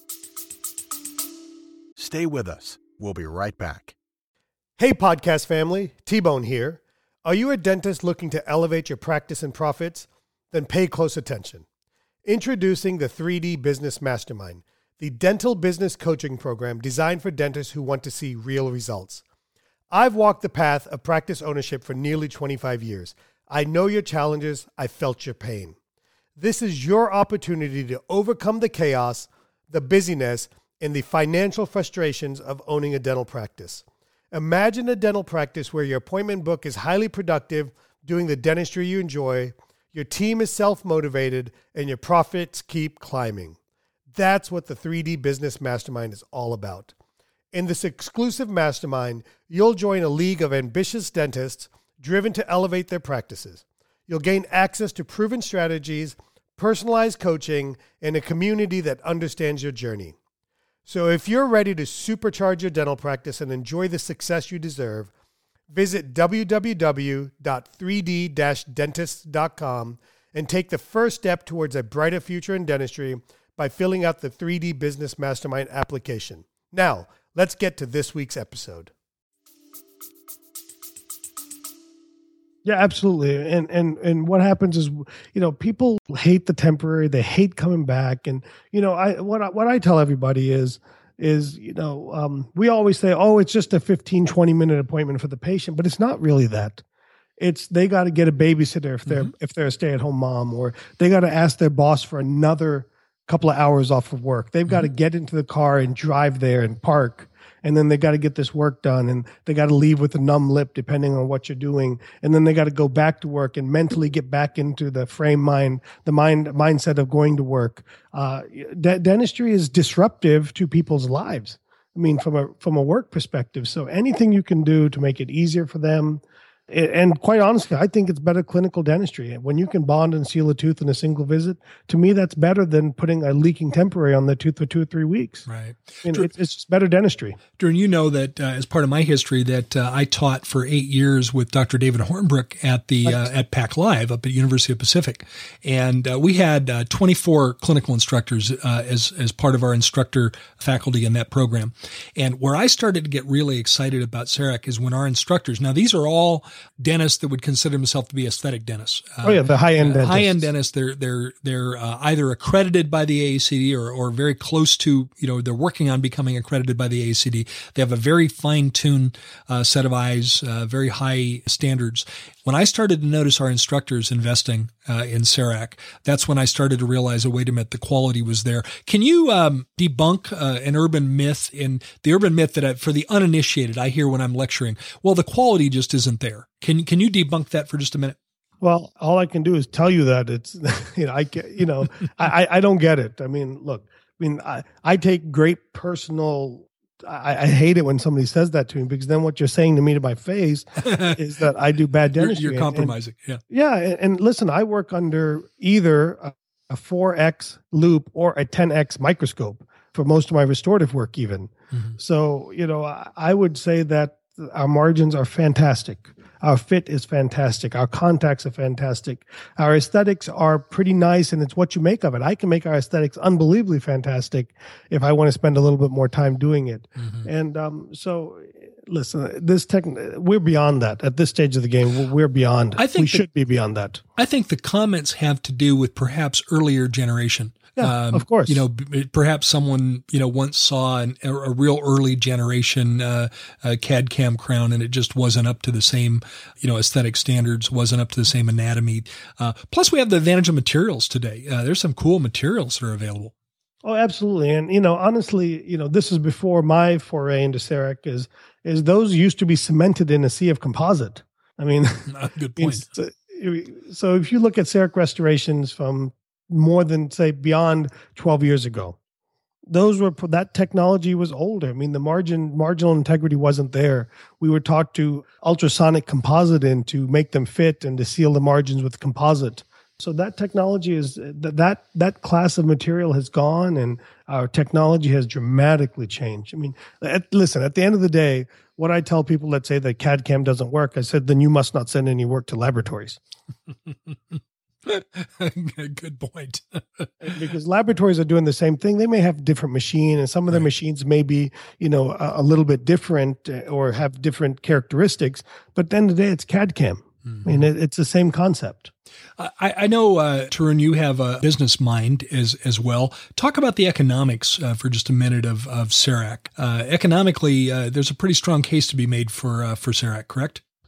Stay with us. We'll be right back. Hey, podcast family, T-Bone here. Are you a dentist looking to elevate your practice and profits? Then pay close attention. Introducing the three D Business Mastermind, the dental business coaching program designed for dentists who want to see real results. I've walked the path of practice ownership for nearly twenty-five years. I know your challenges. I felt your pain. this is your opportunity to overcome the chaos, the busyness, and the financial frustrations of owning a dental practice. Imagine a dental practice where your appointment book is highly productive, doing the dentistry you enjoy, your team is self-motivated, and your profits keep climbing. That's what the three D Business Mastermind is all about. In this exclusive mastermind, you'll join a league of ambitious dentists driven to elevate their practices. You'll gain access to proven strategies, personalized coaching, and a community that understands your journey. So if you're ready to supercharge your dental practice and enjoy the success you deserve, visit w w w dot three d dash dentist dot com and take the first step towards a brighter future in dentistry by filling out the three D Business Mastermind application. Now, let's get to this week's episode. Yeah, absolutely. And and and what happens is, you know, people hate the temporary, they hate coming back. And, you know, I what I, what I tell everybody is, is, you know, um, we always say, oh, it's just a fifteen, twenty minute appointment for the patient, but it's not really that. It's they got to get a babysitter if they're, mm-hmm. if they're a stay at home mom, or they got to ask their boss for another couple of hours off of work. They've mm-hmm. got to get into the car and drive there and park. And then they got to get this work done, and they got to leave with a numb lip depending on what you're doing. And then they got to go back to work and mentally get back into the frame mind, the mind mindset of going to work. Uh, de- dentistry is disruptive to people's lives. I mean, from a from a work perspective. So anything you can do to make it easier for them. And quite honestly, I think it's better clinical dentistry. When you can bond and seal a tooth in a single visit, to me, that's better than putting a leaking temporary on the tooth for two or three weeks. Right. I mean, it's, it's just better dentistry. Drew, you know that uh, as part of my history that uh, I taught for eight years with Doctor David Hornbrook at the uh, at P A C Live up at University of Pacific. And uh, we had uh, twenty-four clinical instructors uh, as, as part of our instructor faculty in that program. And where I started to get really excited about C E R A C is when our instructors, now these are all dentists that would consider themselves to be aesthetic dentists. Uh, oh yeah, the high-end uh, dentists. High-end dentists, they're they're they're uh, either accredited by the A A C D or or very close to, you know, they're working on becoming accredited by the A A C D. They have a very fine-tuned uh, set of eyes, uh, very high standards. When I started to notice our instructors investing uh, in C E R A C, that's when I started to realize, oh, wait a minute, the quality was there. Can you um, debunk uh, an urban myth, in the urban myth that I, for the uninitiated, I hear when I'm lecturing, well, the quality just isn't there. Can can you debunk that for just a minute? Well, all I can do is tell you that it's, you know, I you know, I I don't get it. I mean, look, I mean, I, I take great personal. I, I hate it when somebody says that to me, because then what you're saying to me to my face is that I do bad dentistry. You're, you're compromising. And, yeah. Yeah. And, and listen, I work under either a, a four X loop or a ten X microscope for most of my restorative work even. Mm-hmm. So, you know, I, I would say that our margins are fantastic. Our fit is fantastic. Our contacts are fantastic. Our aesthetics are pretty nice, and it's what you make of it. I can make our aesthetics unbelievably fantastic if I want to spend a little bit more time doing it. Mm-hmm. And um, so, listen, this tech, we're beyond that. At this stage of the game, we're beyond. I think we the, should be beyond that. I think the comments have to do with perhaps earlier generation. Yeah, um, of course. You know, b- perhaps someone, you know, once saw an, a, a real early generation uh, uh, C A D C A M crown, and it just wasn't up to the same, you know, aesthetic standards, wasn't up to the same anatomy. Uh, plus, we have the advantage of materials today. Uh, there's some cool materials that are available. Oh, absolutely. And, you know, honestly, you know, this is before my foray into C E R A C is, is those used to be cemented in a sea of composite. I mean, good point. so, so if you look at C E R A C restorations from more than, say, beyond twelve years ago, those were, that technology was older. I mean, the margin, marginal integrity wasn't there. We were taught to ultrasonic composite in to make them fit and to seal the margins with composite. So that technology is, that, that, that class of material has gone, and our technology has dramatically changed. I mean, at, listen, at the end of the day, what I tell people that say that C A D C A M doesn't work, I said, then you must not send any work to laboratories. Good point. Because laboratories are doing the same thing. They may have different machine, and some of their right. machines may be, you know, a, a little bit different or have different characteristics. But at the end of the day, it's C A D C A M. Mm-hmm. I mean, it, it's the same concept. I, I know, uh, Tarun, you have a business mind as as well. Talk about the economics uh, for just a minute of of C E R A C. Uh, economically, uh, there's a pretty strong case to be made for uh, for C E R A C, correct?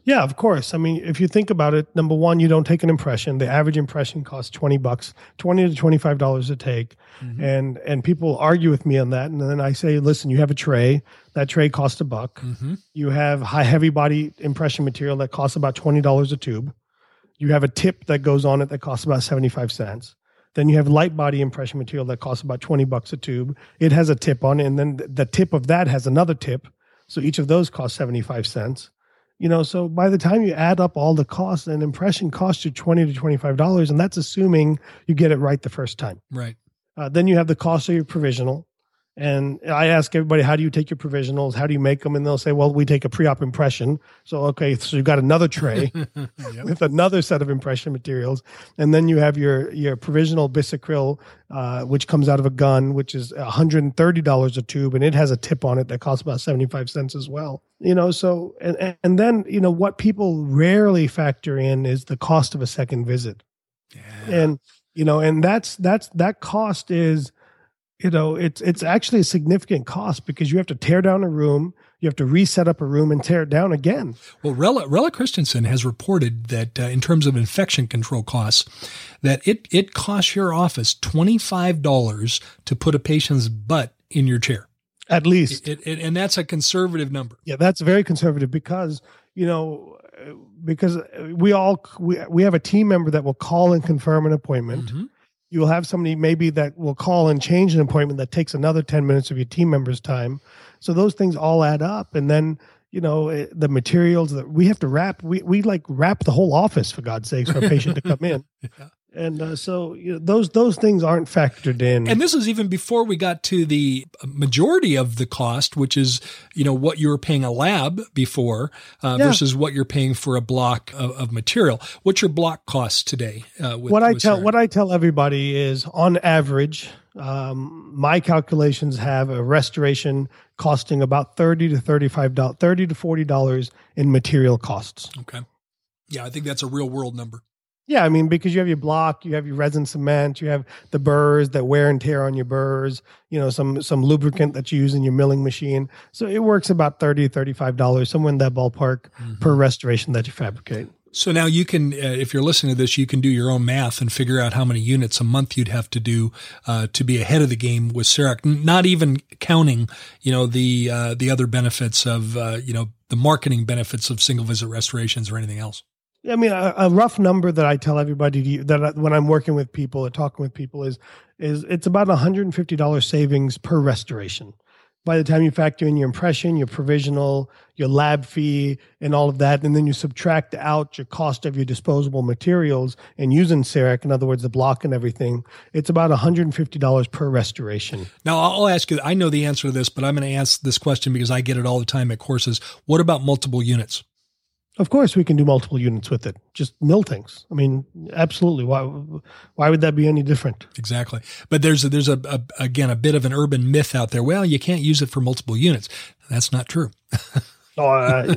Yeah, of course. I mean, if you think about it, number one, you don't take an impression. The average impression costs twenty bucks, twenty to twenty-five dollars to take. Mm-hmm. And and people argue with me on that. And then I say, listen, you have a tray. That tray costs a buck. Mm-hmm. You have high heavy body impression material that costs about twenty dollars a tube. You have a tip that goes on it that costs about seventy-five cents. Then you have light body impression material that costs about twenty bucks a tube. It has a tip on it. And then the tip of that has another tip. So each of those costs seventy-five cents. You know, so by the time you add up all the costs, an impression costs you twenty to twenty-five dollars, and that's assuming you get it right the first time. Right. Uh, then you have the cost of your provisional. And I ask everybody, how do you take your provisionals? How do you make them? And they'll say, well, we take a pre-op impression. So, okay, so you've got another tray yep. with another set of impression materials. And then you have your, your provisional bisacryl, uh, which comes out of a gun, which is one hundred thirty dollars a tube. And it has a tip on it that costs about seventy-five cents as well. You know, so, and, and then, you know, what people rarely factor in is the cost of a second visit. Yeah. And, you know, and that's, that's, that cost is, you know, it's it's actually a significant cost because you have to tear down a room, you have to reset up a room and tear it down again. Well, Rella, Rella Christensen has reported that uh, in terms of infection control costs, that it it costs your office twenty-five dollars to put a patient's butt in your chair. At least. It, it, and that's a conservative number. Yeah, that's very conservative because, you know, because we all, we, we have a team member that will call and confirm an appointment. Mm-hmm. You'll have somebody maybe that will call and change an appointment that takes another ten minutes of your team member's time. So those things all add up. And then, you know, the materials that we have to wrap, we, we like wrap the whole office, for God's sakes, for a patient to come in. Yeah. And uh, so you know, those those things aren't factored in. And this is even before we got to the majority of the cost, which is, you know, what you were paying a lab before uh, yeah. versus what you're paying for a block of, of material. What's your block cost today? Uh, with, what I with tell Sarah? what I tell everybody is, on average, um, my calculations have a restoration costing about thirty to thirty-five dollars, thirty to forty dollars in material costs. Okay, yeah, I think that's a real world number. Yeah, I mean, because you have your block, you have your resin cement, you have the burrs that wear and tear on your burrs, you know, some some lubricant that you use in your milling machine. So it works about thirty dollars, thirty-five dollars, somewhere in that ballpark mm-hmm. per restoration that you fabricate. So now you can, uh, if you're listening to this, you can do your own math and figure out how many units a month you'd have to do uh, to be ahead of the game with CEREC, not even counting, you know, the uh, the other benefits of, uh, you know, the marketing benefits of single visit restorations or anything else. I mean, a, a rough number that I tell everybody to, that I, when I'm working with people or talking with people is, is it's about one hundred fifty dollars savings per restoration. By the time you factor in your impression, your provisional, your lab fee, and all of that, and then you subtract out your cost of your disposable materials and using CEREC, in other words, the block and everything, it's about one hundred fifty dollars per restoration. Now, I'll ask you, I know the answer to this, but I'm going to ask this question because I get it all the time at courses. What about multiple units? Of course, we can do multiple units with it. Just mill things. I mean, absolutely. Why? Why would that be any different? Exactly. But there's a, there's a, a again a bit of an urban myth out there. Well, you can't use it for multiple units. That's not true. oh, uh,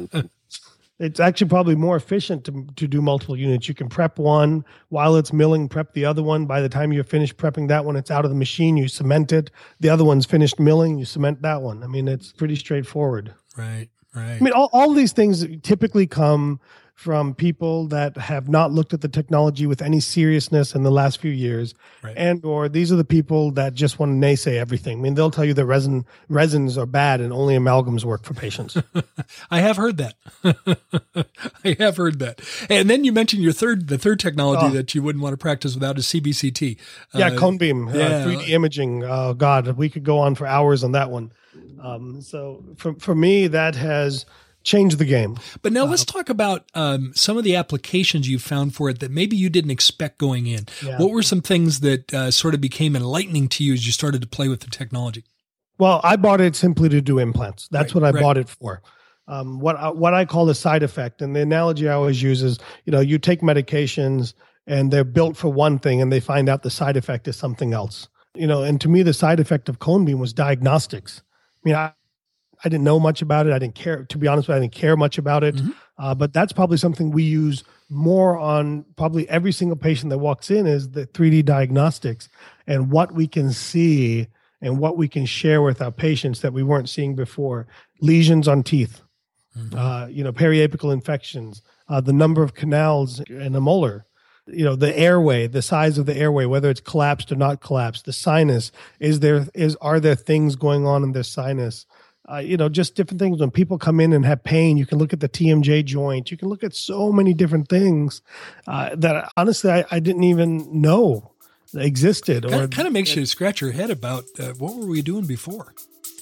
it's actually probably more efficient to to do multiple units. You can prep one while it's milling, prep the other one. By the time you're finished prepping that one, it's out of the machine. You cement it. The other one's finished milling. You cement that one. I mean, it's pretty straightforward. Right. Right. I mean, all, all these things typically come from people that have not looked at the technology with any seriousness in the last few years. Right. And or these are the people that just want to naysay everything. I mean, they'll tell you that resin resins are bad and only amalgams work for patients. I have heard that. I have heard that. And then you mentioned your third, the third technology oh. that you wouldn't want to practice without is C B C T. Yeah, uh, cone beam, yeah. uh, three D imaging. Oh, God, we could go on for hours on that one. Um, so for for me, that has changed the game. But now uh, let's talk about um, some of the applications you found for it that maybe you didn't expect going in. Yeah. What were some things that uh, sort of became enlightening to you as you started to play with the technology? Well, I bought it simply to do implants. That's right, what I right. bought it for. Um, what I, what I call the side effect, and the analogy I always use is, you know, you take medications and they're built for one thing, and they find out the side effect is something else. You know, and to me, the side effect of cone beam was diagnostics. I mean, I, I didn't know much about it. I didn't care, to be honest with you, I didn't care much about it. Mm-hmm. Uh, but that's probably something we use more on probably every single patient that walks in is the three D diagnostics and what we can see and what we can share with our patients that we weren't seeing before. Lesions on teeth. mm-hmm. uh, you know, periapical infections, uh, the number of canals in a molar, you know, the airway, the size of the airway, whether it's collapsed or not collapsed, the sinus, is there, is, are there things going on in their sinus? Uh, you know, just different things. When people come in and have pain, you can look at the T M J joint. You can look at so many different things uh, that honestly, I, I didn't even know existed. Kind, or of, kind of makes you scratch your head about uh, what were we doing before?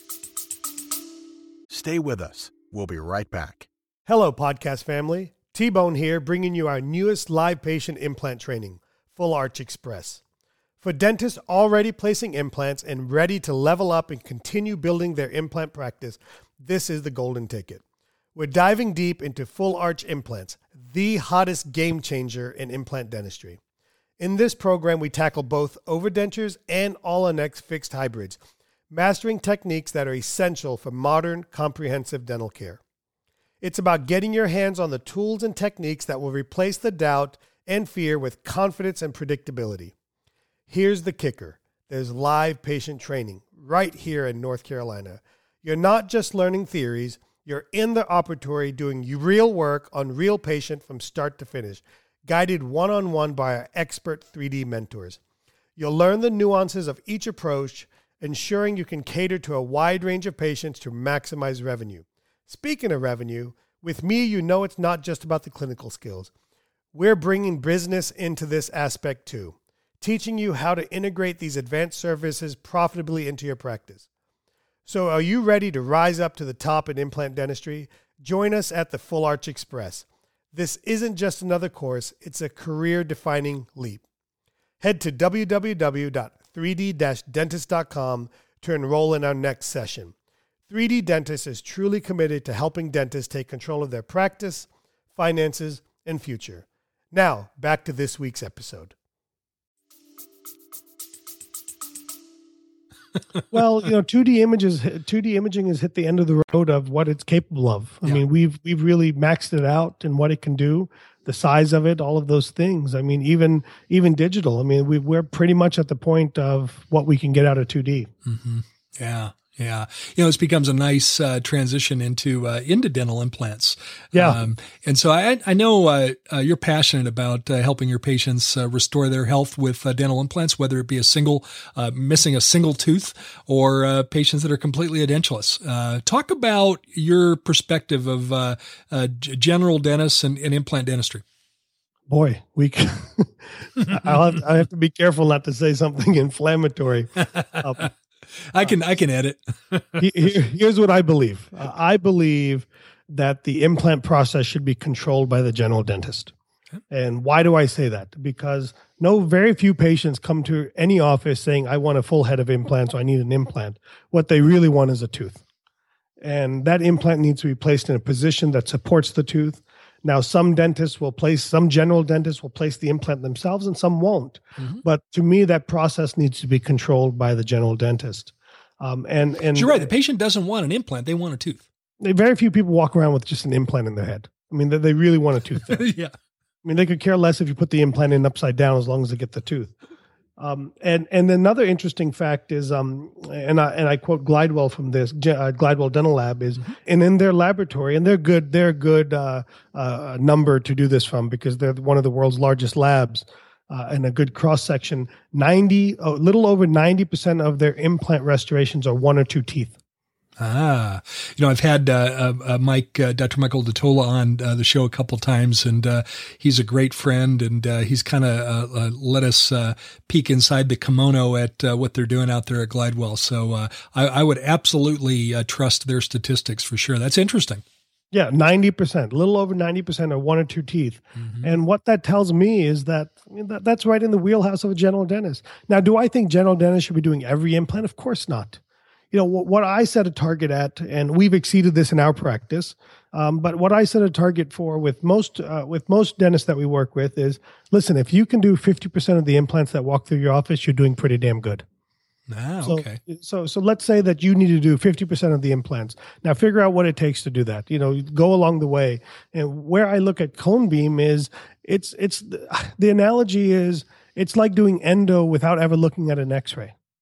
Stay with us. We'll be right back. Hello, podcast family. T-Bone here, bringing you our newest live patient implant training, Full Arch Express. For dentists already placing implants and ready to level up and continue building their implant practice, this is the golden ticket. We're diving deep into full arch implants, the hottest game changer in implant dentistry. In this program, we tackle both overdentures and all-on-X fixed hybrids, mastering techniques that are essential for modern, comprehensive dental care. It's about getting your hands on the tools and techniques that will replace the doubt and fear with confidence and predictability. Here's the kicker. There's live patient training right here in North Carolina. You're not just learning theories. You're in the operatory doing real work on real patient from start to finish, guided one-on-one by our expert three D mentors. You'll learn the nuances of each approach, ensuring you can cater to a wide range of patients to maximize revenue. Speaking of revenue, with me, you know it's not just about the clinical skills. We're bringing business into this aspect too, teaching you how to integrate these advanced services profitably into your practice. So are you ready to rise up to the top in implant dentistry? Join us at the Full Arch Express. This isn't just another course, it's a career-defining leap. Head to w w w dot three d dash dentist dot com to enroll in our next session. three D Dentist is truly committed to helping dentists take control of their practice, finances, and future. Now, back to this week's episode. Well, you know, two D images, two D imaging has hit the end of the road of what it's capable of. I yeah. mean, we've we've really maxed it out and what it can do, the size of it, all of those things. I mean, even even digital. I mean, we we're pretty much at the point of what we can get out of two D. Mm-hmm. Yeah. Yeah. You know, this becomes a nice uh, transition into uh, into dental implants. Yeah. Um, and so I, I know uh, uh, you're passionate about uh, helping your patients uh, restore their health with uh, dental implants, whether it be a single, uh, missing a single tooth or uh, patients that are completely edentulous. Uh, talk about your perspective of uh, uh, general dentists and, and implant dentistry. Boy, we can, I'll have, I have to be careful not to say something inflammatory. Uh, I can I can edit. Here, here's what I believe. Uh, I believe that the implant process should be controlled by the general dentist. Okay. And why do I say that? Because no, very few patients come to any office saying, I want a full head of implants, or I need an implant. What they really want is a tooth. And that implant needs to be placed in a position that supports the tooth. Now, some dentists will place, some general dentists will place the implant themselves and some won't. Mm-hmm. But to me, that process needs to be controlled by the general dentist. Um, and, and You're right. The patient doesn't want an implant. They want a tooth. Very few people walk around with just an implant in their head. I mean, they, they really want a tooth there. Yeah. I mean, they could care less if you put the implant in upside down as long as they get the tooth. Um, and, and another interesting fact is, um, and I, and I quote Glidewell from this, uh, Glidewell Dental Lab is, mm-hmm. and in their laboratory, and they're good, they're a good, uh, uh, number to do this from because they're one of the world's largest labs, uh, and a good cross section, ninety, a little over ninety percent of their implant restorations are one or two teeth. Ah, you know, I've had uh, uh, Mike, uh, Doctor Michael Datola on uh, the show a couple times, and uh, he's a great friend, and uh, he's kind of uh, uh, let us uh, peek inside the kimono at uh, what they're doing out there at Glidewell. So uh, I, I would absolutely uh, trust their statistics for sure. That's interesting. Yeah, ninety percent, a little over ninety percent are one or two teeth. Mm-hmm. And what that tells me is that, I mean, that that's right in the wheelhouse of a general dentist. Now, do I think general dentists should be doing every implant? Of course not. You know, what I set a target at, and we've exceeded this in our practice, um, but what I set a target for with most uh, with most dentists that we work with is, listen, if you can do fifty percent of the implants that walk through your office, you're doing pretty damn good. Ah, so, okay. So, so let's say that you need to do fifty percent of the implants. Now, figure out what it takes to do that. You know, go along the way. And where I look at cone beam is, it's it's the, the analogy is, it's like doing endo without ever looking at an X-ray.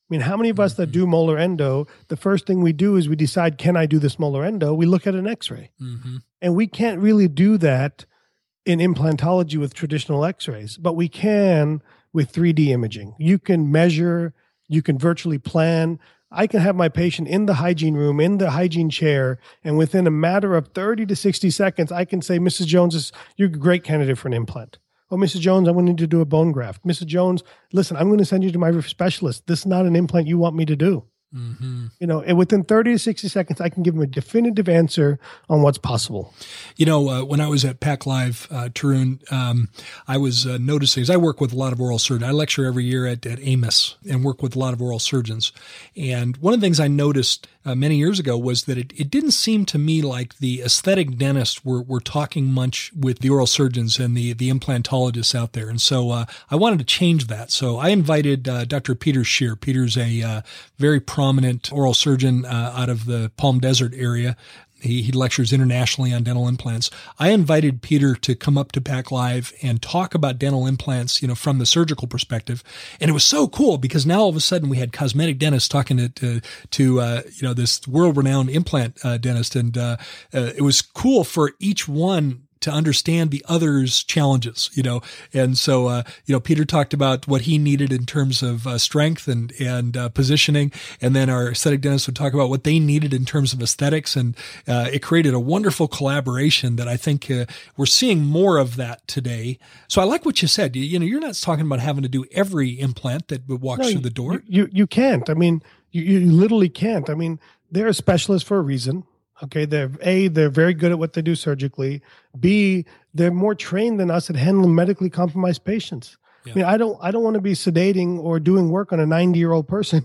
mean, how many of us that do molar endo, the first thing we do is we decide, can I do this molar endo? We look at an x-ray. Mm-hmm. And we can't really do that in implantology with traditional x-rays, but we can with three D imaging. You can measure, you can virtually plan. I can have my patient in the hygiene room, in the hygiene chair, and within a matter of thirty to sixty seconds, I can say, Missus Jones, you're a great candidate for an implant. Oh, Missus Jones, I'm going to need to do a bone graft. Missus Jones, listen, I'm going to send you to my specialist. This is not an implant you want me to do. Mm-hmm. You know, and within thirty to sixty seconds, I can give them a definitive answer on what's possible. You know, uh, when I was at PAC Live, uh, Tarun, um, I was uh, noticing, as I work with a lot of oral surgeons, I lecture every year at, at AMIS and work with a lot of oral surgeons. And one of the things I noticed uh, many years ago was that it, it didn't seem to me like the aesthetic dentists were, were talking much with the oral surgeons and the, the implantologists out there. And so uh, I wanted to change that. So I invited uh, Doctor Peter Scheer. Peter's a uh, very prominent oral surgeon uh, out of the Palm Desert area. He, he lectures internationally on dental implants. I invited Peter to come up to PAC Live and talk about dental implants, you know, from the surgical perspective. And it was so cool because now all of a sudden we had cosmetic dentists talking to, to, to uh, you know, this world-renowned implant uh, dentist. And uh, uh, it was cool for each one to understand the other's challenges, you know. And so, uh, you know, Peter talked about what he needed in terms of uh, strength and, and uh, positioning. And then our aesthetic dentist would talk about what they needed in terms of aesthetics. And uh, it created a wonderful collaboration that I think uh, we're seeing more of that today. So I like what you said. You, you know, you're not talking about having to do every implant that walks no, through the door. You, you, you can't. I mean, you, you literally can't. I mean, they're a specialist for a reason. Okay, they're A, they're very good at what they do surgically. B, they're more trained than us at handling medically compromised patients. Yeah. I mean, I don't, I don't want to be sedating or doing work on a ninety-year-old person.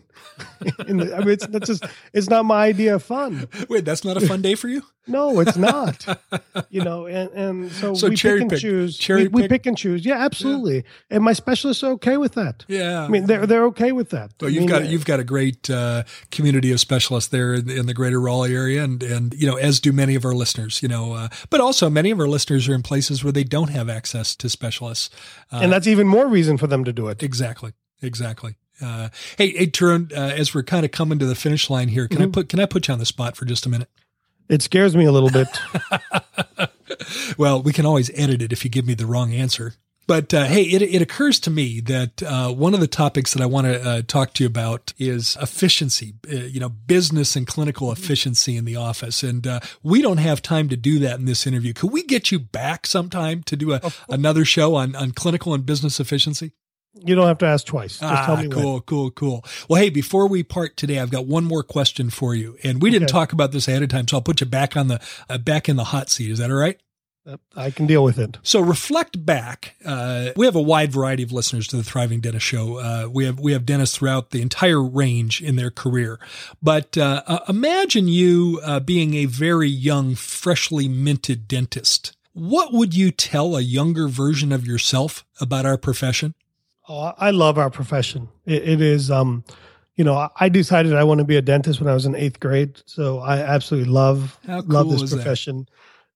In the, I mean, it's that's just, it's not my idea of fun. Wait, that's not a fun day for you? No, it's not. You know, and, and so, so we cherry pick and pick. choose. Cherry we, we pick. pick and choose. Yeah, absolutely. Yeah. And my specialists are okay with that. Yeah, I mean, they're they're okay with that. So I you've mean, got you've got a great uh, community of specialists there in, in the greater Raleigh area, and and you know, as do many of our listeners. You know, uh, but also many of our listeners are in places where they don't have access to specialists, uh, and that's even more reason for them to do it. Exactly. Exactly. Uh, hey, hey, Tarun, uh, as we're kind of coming to the finish line here, can mm-hmm. I put can I put you on the spot for just a minute? It scares me a little bit. Well, we can always edit it if you give me the wrong answer. But uh, hey, it, it occurs to me that uh, one of the topics that I want to uh, talk to you about is efficiency, uh, you know, business and clinical efficiency in the office. And uh, we don't have time to do that in this interview. Could we get you back sometime to do a, another show on, on clinical and business efficiency? You don't have to ask twice. Just ah, tell me cool, when. cool, cool. Well, hey, before we part today, I've got one more question for you, and we didn't okay. talk about this ahead of time, so I'll put you back on the uh, back in the hot seat. Is that all right? I can deal with it. So reflect back. Uh, we have a wide variety of listeners to the Thriving Dentist Show. Uh, we have we have dentists throughout the entire range in their career. But uh, uh, imagine you uh, being a very young, freshly minted dentist. What would you tell a younger version of yourself about our profession? Oh, I love our profession. It, it is, um, you know, I decided I want to be a dentist when I was in eighth grade. So I absolutely love, How cool love this is profession.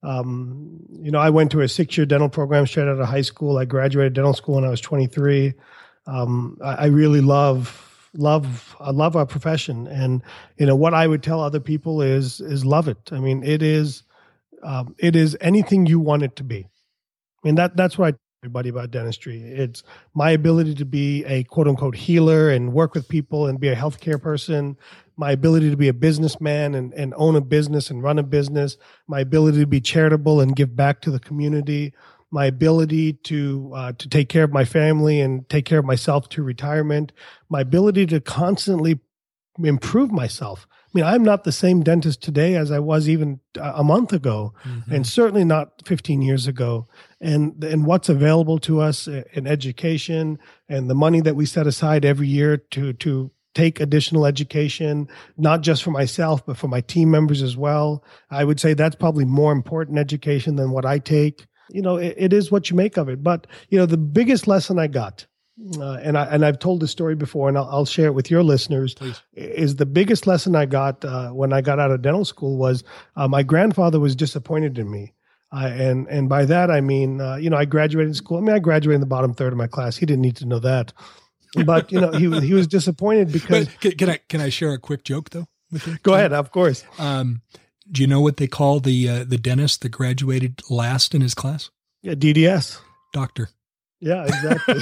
Um, you know, I went to a six-year dental program straight out of high school. I graduated dental school when I was twenty-three. Um, I, I really love, love, I love our profession. And, you know, what I would tell other people is, is love it. I mean, it is, um, it is anything you want it to be. I mean, that, that's what I everybody about dentistry. It's my ability to be a quote unquote healer and work with people and be a healthcare person, my ability to be a businessman and, and own a business and run a business, my ability to be charitable and give back to the community, my ability to uh, to take care of my family and take care of myself to retirement, my ability to constantly improve myself. I mean, I'm not the same dentist today as I was even a month ago, mm-hmm. and certainly not fifteen years ago. And and what's available to us in education and the money that we set aside every year to to take additional education, not just for myself, but for my team members as well. I would say that's probably more important education than what I take. You know, it, it is what you make of it. But, you know, the biggest lesson I got, Uh, and I and I've told this story before, and I'll, I'll share it with your listeners. Please. Is the biggest lesson I got uh, when I got out of dental school was uh, my grandfather was disappointed in me, uh, and and by that I mean uh, you know I graduated school. I mean I graduated in the bottom third of my class. He didn't need to know that, But you know, he he was disappointed because. But can, can I can I share a quick joke though with you? Go ahead, of course. Um, do you know what they call the uh, the dentist that graduated last in his class? Yeah, D D S. Doctor. Yeah, exactly.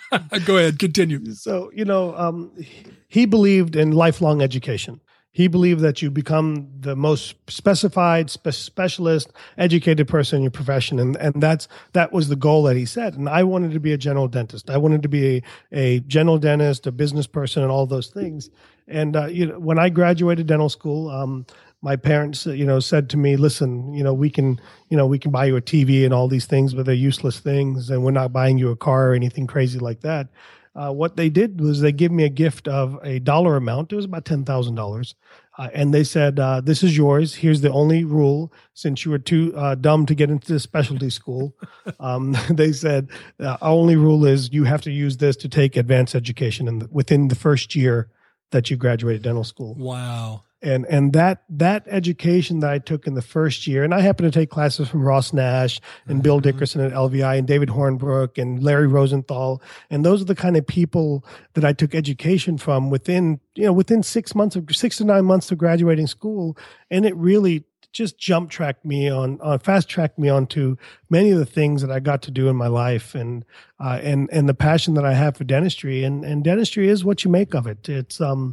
Go ahead, continue. So, you know, um, he believed in lifelong education. He believed that you become the most specified, spe- specialist, educated person in your profession. And, and that's that was the goal that he set. And I wanted to be a general dentist. I wanted to be a, a general dentist, a business person, and all those things. And, uh, you know, when I graduated dental school, um, my parents, you know, said to me, listen, you know, we can, you know, we can buy you a T V and all these things, but they're useless things. And we're not buying you a car or anything crazy like that. Uh, what they did was they gave me a gift of a dollar amount. It was about ten thousand dollars. Uh, and they said, uh, this is yours. Here's the only rule. Since you were too uh, dumb to get into the specialty school, um, they said, uh, our only rule is you have to use this to take advanced education in the, within the first year that you graduated dental school. Wow. And and that that education that I took in the first year, and I happened to take classes from Ross Nash and mm-hmm. Bill Dickerson at L V I and David Hornbrook and Larry Rosenthal, and those are the kind of people that I took education from within you know within six months of six to nine months of graduating school, and it really just jump tracked me on, on fast tracked me onto many of the things that I got to do in my life, and uh, and and the passion that I have for dentistry, and and dentistry is what you make of it. It's um.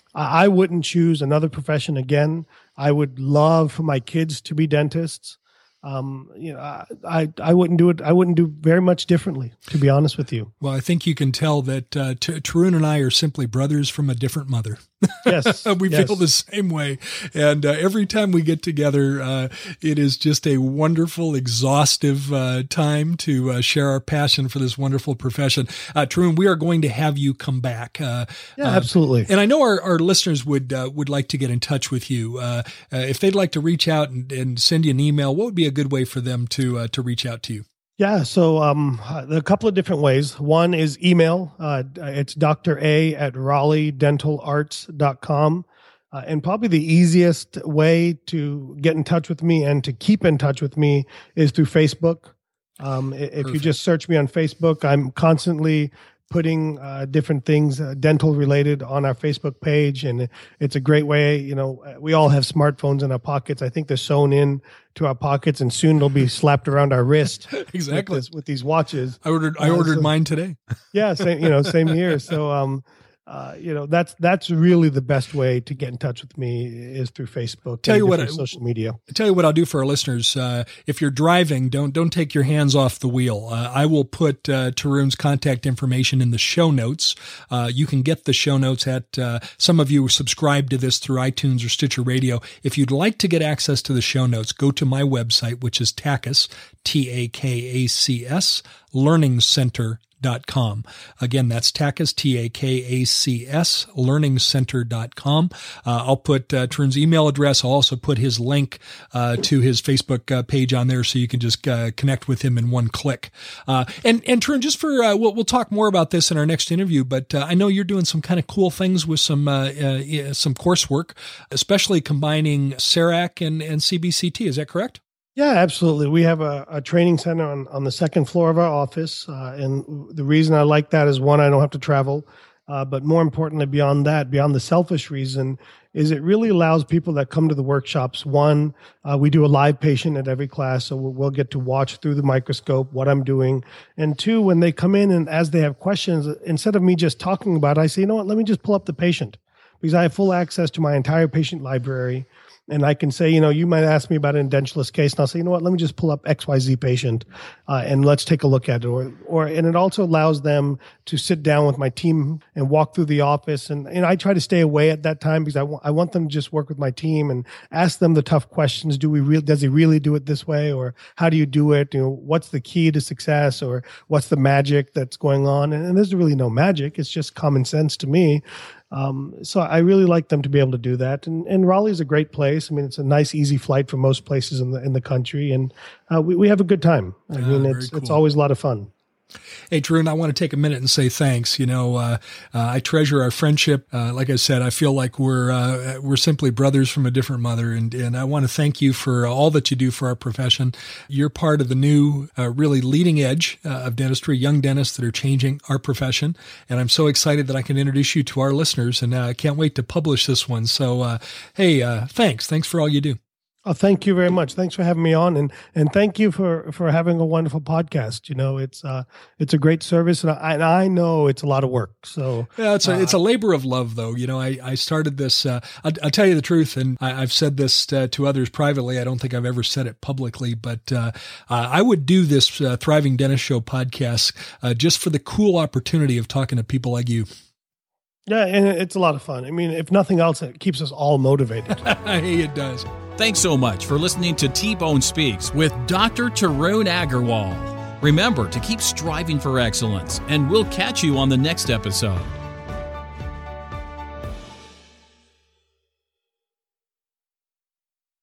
I wouldn't choose another profession again. I would love for my kids to be dentists. Um, you know, I, I I wouldn't do it. I wouldn't do very much differently, to be honest with you. Well, I think you can tell that uh, T- Tarun and I are simply brothers from a different mother. Yes, we yes. feel the same way. And uh, every time we get together, uh, it is just a wonderful, exhaustive uh, time to uh, share our passion for this wonderful profession. Uh, Tarun, we are going to have you come back. Uh, yeah, absolutely. Uh, and I know our, our listeners would uh, would like to get in touch with you. Uh, uh, if they'd like to reach out and, and send you an email, what would be a good way for them to uh, to reach out to you? Yeah, so um, a couple of different ways. One is email. Uh, it's Doctor A at Raleigh Dental Arts dot com. Uh, and probably the easiest way to get in touch with me and to keep in touch with me is through Facebook. Um, if Perfect. You just search me on Facebook, I'm constantly putting uh, different things uh, dental related on our Facebook page. And it's a great way. You know, we all have smartphones in our pockets. I think they're sewn in to our pockets, and soon they'll be slapped around our wrist. Exactly. With, this, with these watches. I ordered, I ordered uh, so, mine today. Yeah. Same, you know, same here. So, um, Uh, you know, that's that's really the best way to get in touch with me is through Facebook. Tell you what, I, social media. Tell you what I'll do for our listeners. Uh, if you're driving, don't don't take your hands off the wheel. Uh, I will put uh, Tarun's contact information in the show notes. Uh, you can get the show notes at. Uh, some of you subscribe to this through iTunes or Stitcher Radio. If you'd like to get access to the show notes, go to my website, which is Takacs, T A K A C S, Learning Center. Dot com. Again, that's Takacs, T A K A C S, learning center dot com. Uh, I'll put uh, Tarun's email address. I'll also put his link uh, to his Facebook uh, page on there, so you can just uh, connect with him in one click. Uh, and and Tarun, just for uh, we'll, we'll talk more about this in our next interview, but uh, I know you're doing some kind of cool things with some uh, uh, some coursework, especially combining C E R A C and, and C B C T. Is that correct? Yeah, absolutely. We have a, a training center on, on the second floor of our office. Uh, and the reason I like that is, one, I don't have to travel. Uh, but more importantly, beyond that, beyond the selfish reason, is it really allows people that come to the workshops. One, uh, we do a live patient at every class, so we'll, we'll get to watch through the microscope what I'm doing. And two, when they come in and as they have questions, instead of me just talking about it, I say, you know what, let me just pull up the patient, because I have full access to my entire patient library. And I can say, you know, you might ask me about an edentulous case, and I'll say, you know what, let me just pull up X Y Z patient, uh, and let's take a look at it. Or, or, and it also allows them to sit down with my team and walk through the office. And, and I try to stay away at that time, because I, w- I want them to just work with my team and ask them the tough questions. Do we re- does he really do it this way? Or how do you do it? You know, what's the key to success? Or what's the magic that's going on? And, and there's really no magic. It's just common sense to me. Um, so I really like them to be able to do that. And, and Raleigh is a great place. I mean, it's a nice, easy flight from most places in the in the country, and uh, we, we have a good time. I Ah, mean, it's cool. it's always a lot of fun. Hey, Tarun, I want to take a minute and say thanks. You know, uh, uh, I treasure our friendship. Uh, like I said, I feel like we're uh, we're simply brothers from a different mother, and and I want to thank you for all that you do for our profession. You're part of the new, uh, really leading edge uh, of dentistry, young dentists that are changing our profession, and I'm so excited that I can introduce you to our listeners, and uh, I can't wait to publish this one. So, uh, hey, uh, thanks. Thanks for all you do. Oh, thank you very much. Thanks for having me on, and and thank you for, for having a wonderful podcast. You know, it's uh it's a great service, and I, and I know it's a lot of work. So yeah, it's a uh, it's a labor of love, though. You know, I I started this. Uh, I'll, I'll tell you the truth, and I, I've said this uh, to others privately. I don't think I've ever said it publicly, but uh, uh, I would do this uh, Thriving Dentist Show podcast uh, just for the cool opportunity of talking to people like you. Yeah, and it's a lot of fun. I mean, if nothing else, it keeps us all motivated. Hey, it does. Thanks so much for listening to T-Bone Speaks with Doctor Tarun Agarwal. Remember to keep striving for excellence, and we'll catch you on the next episode.